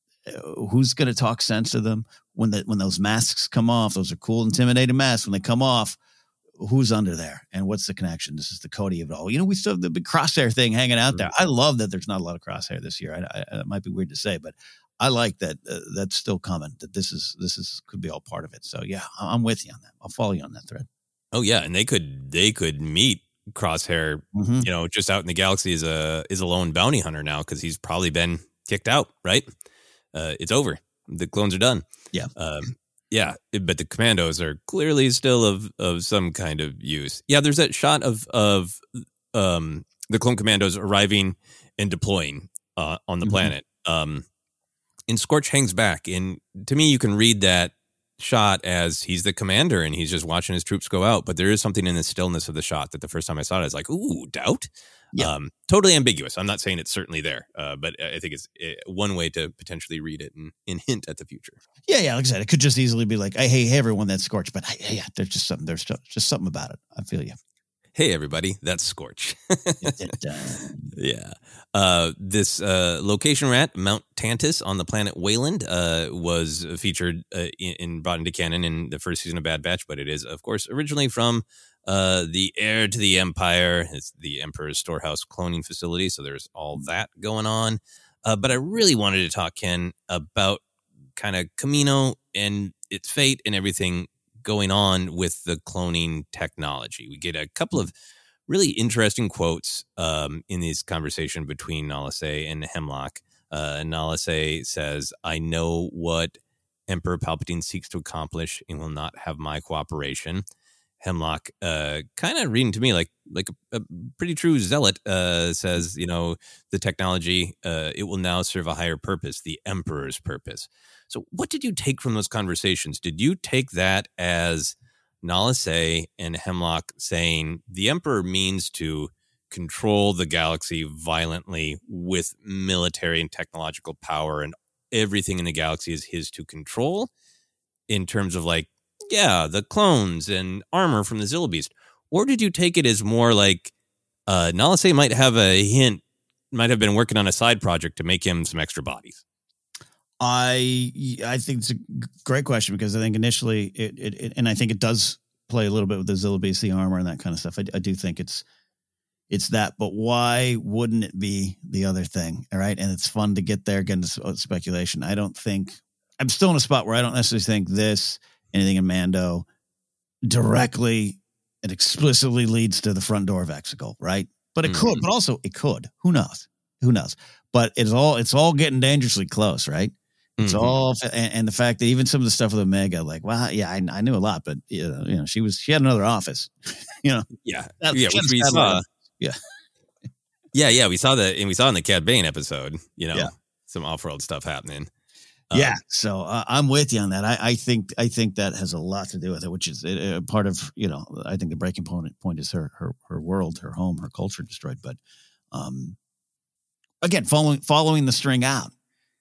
who's going to talk sense to them when the when those masks come off? Those are cool, intimidating masks. When they come off, who's under there and what's the connection? This is the Cody of it all. You know, we still have the big Crosshair thing hanging out there. I love that there's not a lot of Crosshair this year. I, I, it might be weird to say, but I like that uh, that's still coming, that this is this is could be all part of it. So yeah, I'm with you on that. I'll follow you on that thread.
Oh yeah, and they could they could meet Crosshair, mm-hmm. you know, just out in the galaxy as a is a lone bounty hunter now, because he's probably been kicked out, right? Uh, it's over. The clones are done.
Yeah.
Um, yeah, but the commandos are clearly still of of some kind of use. Yeah, there's that shot of of um, the clone commandos arriving and deploying uh, on the mm-hmm. planet. Um, and Scorch hangs back, and to me, you can read that shot as he's the commander and he's just watching his troops go out. But there is something in the stillness of the shot that the first time I saw it, I was like, "Ooh, doubt." Yeah. Um, totally ambiguous. I'm not saying it's certainly there, uh, but I think it's uh, one way to potentially read it and, and hint at the future.
Yeah, yeah. Like I said, it could just easily be like, "Hey, hey, everyone, that's Scorch." But hey, yeah, there's just something. There's just something about it. I feel you.
Hey, everybody, that's Scorch. Yeah. Uh, this uh, location rat, Mount Tantus on the planet Wayland, uh, was featured uh, in, in brought into canon in the first season of Bad Batch, but it is, of course, originally from uh, the Heir to the Empire. It's the Emperor's Storehouse cloning facility, so there's all that going on. Uh, but I really wanted to talk, Ken, about kind of Kamino and its fate and everything going on with the cloning technology. We get a couple of really interesting quotes um, in this conversation between Nala Se and Hemlock. Uh, Nala Se says, "I know what Emperor Palpatine seeks to accomplish and will not have my cooperation." Hemlock, uh, kind of reading to me like like a, a pretty true zealot, uh, says, you know, the technology, uh, it will now serve a higher purpose, the Emperor's purpose. So what did you take from those conversations? Did you take that as Nala Se and Hemlock saying the Emperor means to control the galaxy violently with military and technological power, and everything in the galaxy is his to control, in terms of like, yeah, the clones and armor from the Zilla Beast? Or did you take it as more like uh, Nala Se might have a hint, might have been working on a side project to make him some extra bodies?
I I think it's a great question, because I think initially it, it, it and I think it does play a little bit with the Zilla Beast, the armor and that kind of stuff. I, I do think it's it's that, but why wouldn't it be the other thing? All right, and it's fun to get there, get into speculation. I don't think I'm still in a spot where I don't necessarily think this anything in Mando directly and explicitly leads to the front door of Exegol, right? But it mm-hmm. could, but also it could. Who knows? Who knows? But it's all it's all getting dangerously close, right? It's
Mhm.
all, and, and the fact that even some of the stuff with Omega, like, well, yeah, I, I knew a lot, but you know, you know, she was she had another office, you know.
Yeah,
That-
yeah,
she had
which
a
we
satellite
saw.
office. Yeah,
Yeah, yeah, we saw that, and we saw in the Cad Bane episode. You know,
Yeah.
some off-world stuff happening.
yeah.
Um,
So uh, I'm with you on that. I, I think I think that has a lot to do with it, which is uh, part of, you know, I think the breaking point point is her her her world, her home, her culture destroyed. But um, again, following following the string out.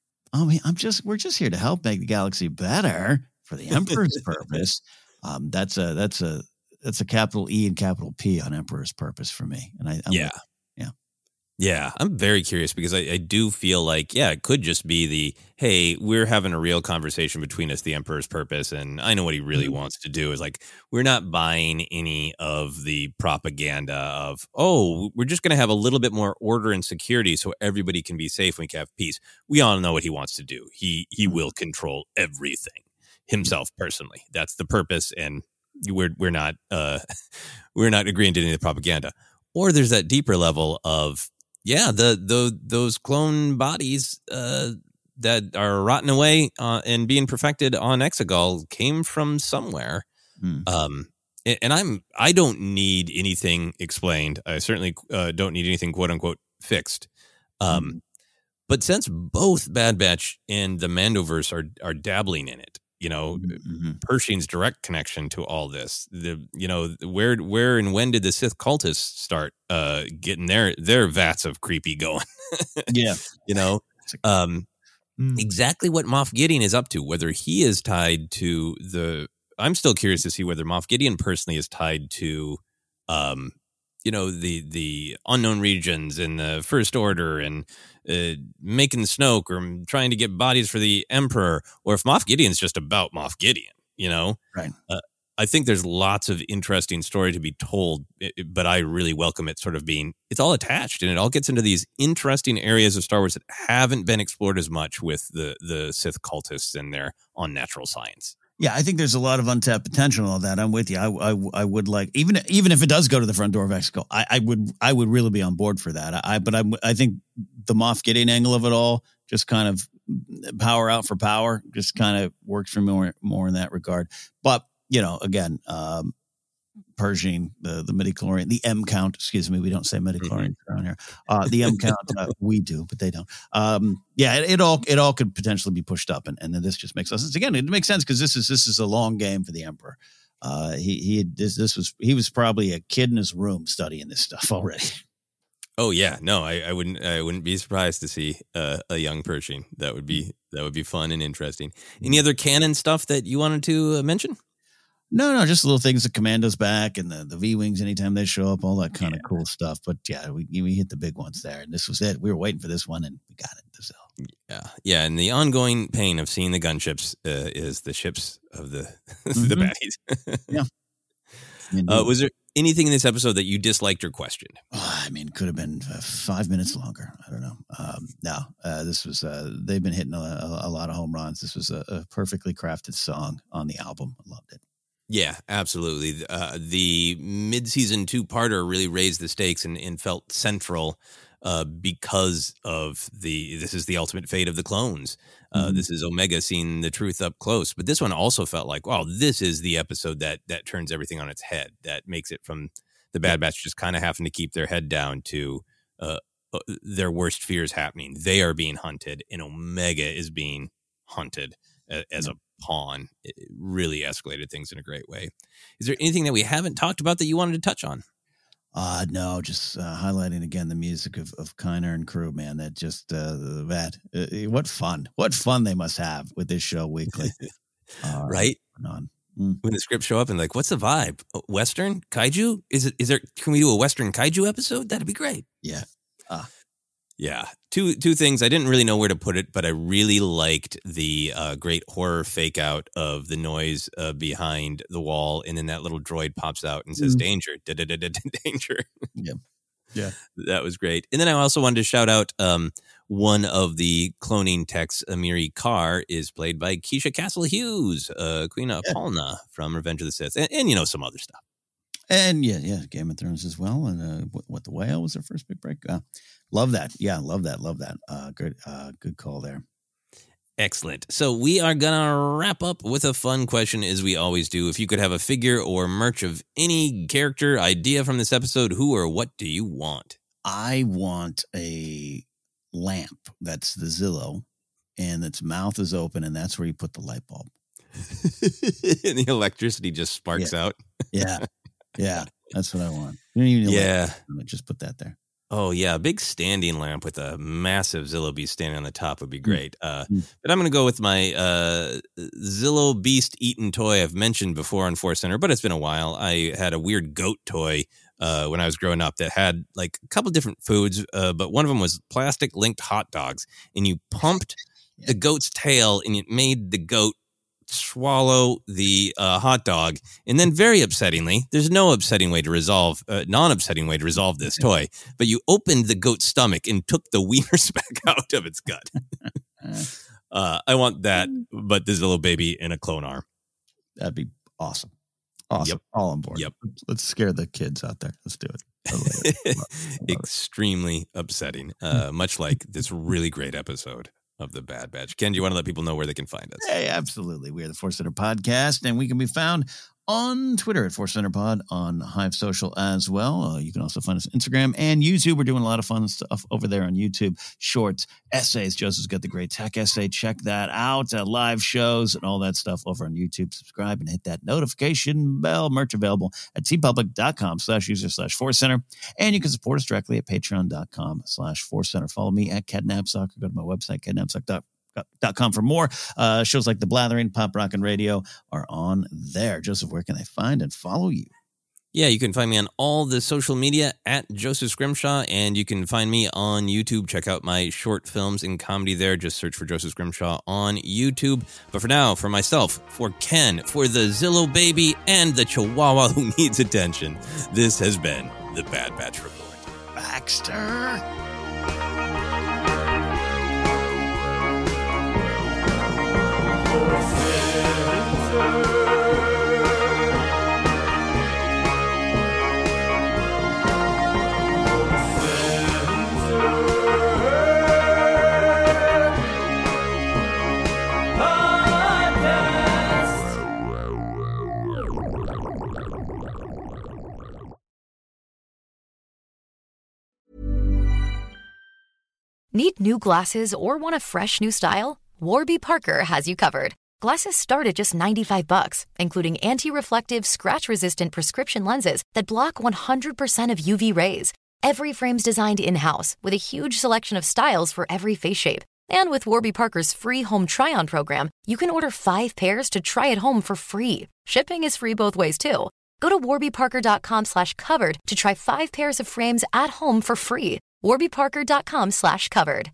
I mean, I'm just we're just here to help make the galaxy better for the Emperor's purpose. Um, that's a that's a that's a capital E and capital P on Emperor's purpose for me. And I I'm
yeah.
with- yeah.
Yeah, I'm very curious because I, I do feel like, yeah, it could just be the, hey, we're having a real conversation between us, the Emperor's purpose, and I know what he really
Mhm.
wants to do is like, we're not buying any of the propaganda of, oh, we're just going to have a little bit more order and security so everybody can be safe and we can have peace. We all know what he wants to do. He he will control everything himself personally. That's the purpose, and we're we're not uh, we're not agreeing to any of the propaganda. Or there's that deeper level of, yeah, the, the those clone bodies uh, that are rotting away uh, and being perfected on Exegol came from somewhere.
Hmm.
Um, and, and I'm I don't need anything explained. I certainly uh, don't need anything quote unquote fixed. Um,
Mhm.
But since both Bad Batch and the Mandoverse are are dabbling in it, you know,
Mhm.
Pershing's direct connection to all this, the you know where where and when did the Sith cultists start uh, getting their their vats of creepy going?
Yeah.
You know, um,
Mm.
exactly what Moff Gideon is up to. Whether he is tied to the, I'm still curious to see whether Moff Gideon personally is tied to, um, you know, the the unknown regions and the First Order and uh, making Snoke or trying to get bodies for the Emperor, or if Moff Gideon's just about Moff Gideon. You know,
Right.
Uh, I think there's lots of interesting story to be told, i- i- but I really welcome it sort of being, it's all attached and it all gets into these interesting areas of Star Wars that haven't been explored as much with the, the Sith cultists and their unnatural science.
Yeah, I think there's a lot of untapped potential in all that. I'm with you. I, I, I would like, even even if it does go to the front door of Exegol, I, I would I would really be on board for that. I but I I think the Moff Gideon angle of it all, just kind of power out for power, just kind of works for me more more in that regard. But you know, again, um, Pershing, the the midichlorian, the M count. Excuse me, we don't say midichlorian around here. Uh, the M count, uh, we do, but they don't. Um, yeah, it, it all it all could potentially be pushed up, and, and then this just makes sense. Again, it makes sense because this is this is a long game for the Emperor. Uh, he he had, this this was he was probably a kid in his room studying this stuff already.
Oh yeah, no, I, I wouldn't I wouldn't be surprised to see uh, a young Pershing. That would be that would be fun and interesting. Any other canon stuff that you wanted to uh, mention?
No, no, just little things. The Commando's back and the, the V Wings anytime they show up, all that kind of cool stuff. But yeah, we we hit the big ones there, and this was it. We were waiting for this one, and we got it. So.
Yeah, yeah, and the ongoing pain of seeing the gunships uh, is the ships of the the
Mhm.
baddies.
Yeah.
Uh, was there anything in this episode that you disliked or questioned?
Oh, I mean, could have been uh, five minutes longer. I don't know. Um, no, uh, this was, uh, they've been hitting a, a, a lot of home runs. This was a, a perfectly crafted song on the album. I loved it.
Yeah, absolutely. Uh, the mid-season two-parter really raised the stakes and, and felt central uh, because of the, this is the ultimate fate of the clones. Uh,
Mhm.
This is Omega seeing the truth up close. But this one also felt like, wow, this is the episode that that turns everything on its head, that makes it from the Bad Batch just kind of having to keep their head down to uh, uh, their worst fears happening. They are being hunted, and Omega is being hunted a, as a pawn. It really escalated things in a great way. Is there anything that we haven't talked about that you wanted to touch on?
Uh, no, just uh, highlighting again the music of, of Kiner and crew, man. That just, uh, that, uh, what fun. What fun they must have with this show weekly. Uh,
Right?
On. Mm.
When the scripts show up and like, what's the vibe? Western? Kaiju? Is it, is there, can we do a Western Kaiju episode? That'd be great.
Yeah. Ah.
Yeah. Two two things. I didn't really know where to put it, but I really liked the uh, great horror fake out of the noise uh, behind the wall. And then that little droid pops out and says,
Mm.
danger, da-da-da-da-da, danger.
Yeah. Yeah.
That was great. And then I also wanted to shout out um, one of the cloning techs, Amiri Carr, is played by Keisha Castle Hughes, uh, Queen
Yeah.
Apolna from Revenge of the Sith, and, and, you know, some other stuff.
And yeah, yeah, Game of Thrones as well. And uh, what, what the Whale was their first big break. Uh, love that. Yeah, love that. Love that. Uh, good, uh, good call there.
Excellent. So we are going to wrap up with a fun question, as we always do. If you could have a figure or merch of any character idea from this episode, who or what do you want?
I want a lamp that's the Zillow, and its mouth is open, and that's where you put the light bulb.
And the electricity just sparks
yeah.
out.
Yeah. Yeah. That's what I want. You don't even know
yeah.
What, just put that there.
Oh, yeah. A big standing lamp with a massive Zillow Beast standing on the top would be great. Uh, but I'm going to go with my uh, Zillow Beast eaten toy I've mentioned before on Force Center, but it's been a while. I had a weird goat toy uh, when I was growing up that had like a couple different foods, uh, but one of them was plastic linked hot dogs. And you pumped yeah. the goat's tail and it made the goat swallow the uh, hot dog. And then very upsettingly, there's no upsetting way to resolve, uh, non-upsetting way to resolve this toy, but you opened the goat's stomach and took the wiener speck out of its gut. uh, I want that, but there's a little baby in a clone arm.
That'd be awesome. Awesome.
Yep.
All on board.
Yep.
Let's scare the kids out there. Let's do it. I love it. I love it. I love
Extremely
it.
upsetting, uh, much like this really great episode of The Bad Batch. Ken, do you want to let people know where they can find us?
Hey, absolutely. We are the Force Center Podcast, and we can be found on Twitter at Force Center Pod, on Hive Social as well. Uh, you can also find us on Instagram and YouTube. We're doing a lot of fun stuff over there on YouTube. Shorts, essays. Joseph's got the great tech essay. Check that out. Uh, live shows and all that stuff over on YouTube. Subscribe and hit that notification bell. Merch available at tpublic.com slash user slash Force Center. And you can support us directly at patreon.com slash Force Center. Follow me at Catnapsock or go to my website, catnapsock dot com. Dot com for more. Uh, shows like The Blathering, Pop Rock, and Radio are on there. Joseph, where can they find and follow you?
Yeah, you can find me on all the social media at Joseph Scrimshaw, and you can find me on YouTube. Check out my short films and comedy there. Just search for Joseph Scrimshaw on YouTube. But for now, for myself, for Ken, for the Zillow baby, and the Chihuahua who needs attention, this has been The Bad Batch Report.
Baxter!
Need new glasses or want a fresh new style? Warby Parker has you covered. Glasses start at just ninety-five bucks, including anti-reflective, scratch-resistant prescription lenses that block one hundred percent of U V rays. Every frame's designed in-house with a huge selection of styles for every face shape. And with Warby Parker's free home try-on program, you can order five pairs to try at home for free. Shipping is free both ways, too. Go to warbyparker.com slash covered to try five pairs of frames at home for free. warbyparker.com slash covered.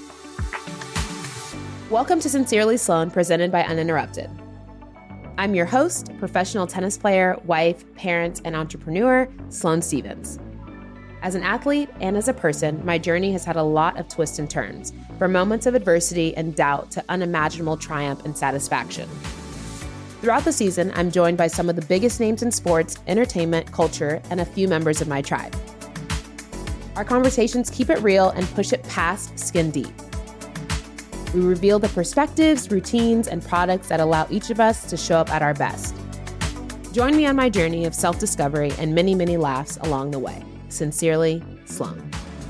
Welcome to Sincerely Sloan, presented by Uninterrupted. I'm your host, professional tennis player, wife, parent, and entrepreneur, Sloane Stevens. As an athlete and as a person, my journey has had a lot of twists and turns, from moments of adversity and doubt to unimaginable triumph and satisfaction. Throughout the season, I'm joined by some of the biggest names in sports, entertainment, culture, and a few members of my tribe. Our conversations keep it real and push it past skin deep. We reveal the perspectives, routines, and products that allow each of us to show up at our best. Join me on my journey of self-discovery and many, many laughs along the way. Sincerely, Sloane.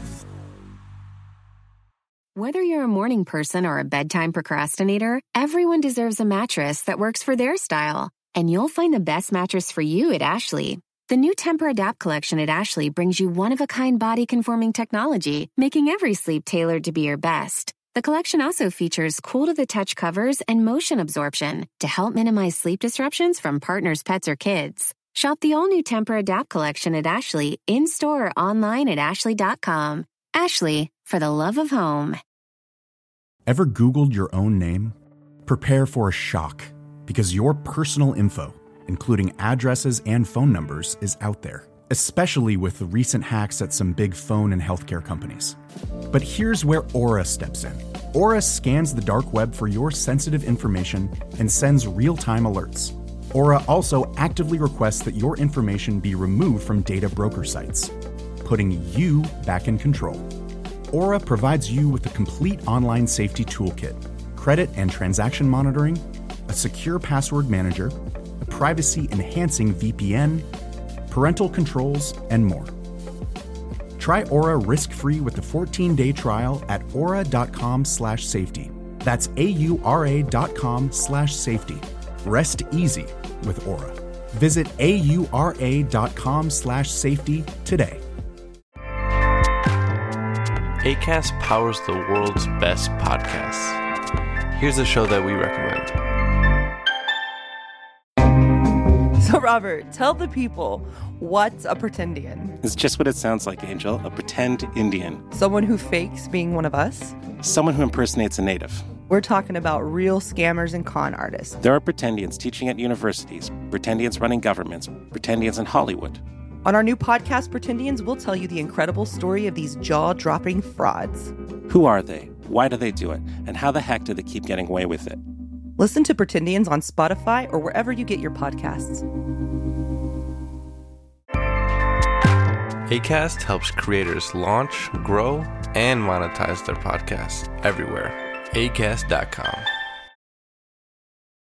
Whether you're a morning person or a bedtime procrastinator, everyone deserves a mattress that works for their style. And you'll find the best mattress for you at Ashley. The new Tempur-Adapt collection at Ashley brings you one-of-a-kind body-conforming technology, making every sleep tailored to be your best. The collection also features cool-to-the-touch covers and motion absorption to help minimize sleep disruptions from partners, pets, or kids. Shop the all-new Tempur-Adapt collection at Ashley, in-store or online at ashley dot com. Ashley, for the love of home.
Ever Googled your own name? Prepare for a shock, because your personal info, including addresses and phone numbers, is out there, especially with the recent hacks at some big phone and healthcare companies. But here's where Aura steps in. Aura scans the dark web for your sensitive information and sends real-time alerts. Aura also actively requests that your information be removed from data broker sites, putting you back in control. Aura provides you with a complete online safety toolkit, credit and transaction monitoring, a secure password manager, a privacy-enhancing V P N, parental controls, and more. Try Aura risk-free with a fourteen-day trial at aura.com slash safety. That's A-U-R-A dot com slash safety. Rest easy with Aura. Visit A-U-R-A dot com slash safety today.
Acast powers the world's best podcasts. Here's a show that we recommend.
So, Robert, tell the people, what's a pretendian?
It's just what it sounds like, Angel. A pretend Indian.
Someone who fakes being one of us?
Someone who impersonates a native.
We're talking about real scammers and con artists.
There are pretendians teaching at universities, pretendians running governments, pretendians in Hollywood.
On our new podcast, Pretendians, we'll tell you the incredible story of these jaw-dropping frauds.
Who are they? Why do they do it? And how the heck do they keep getting away with it?
Listen to Pretendians on Spotify or wherever you get your podcasts.
Acast helps creators launch, grow, and monetize their podcasts everywhere. Acast dot com.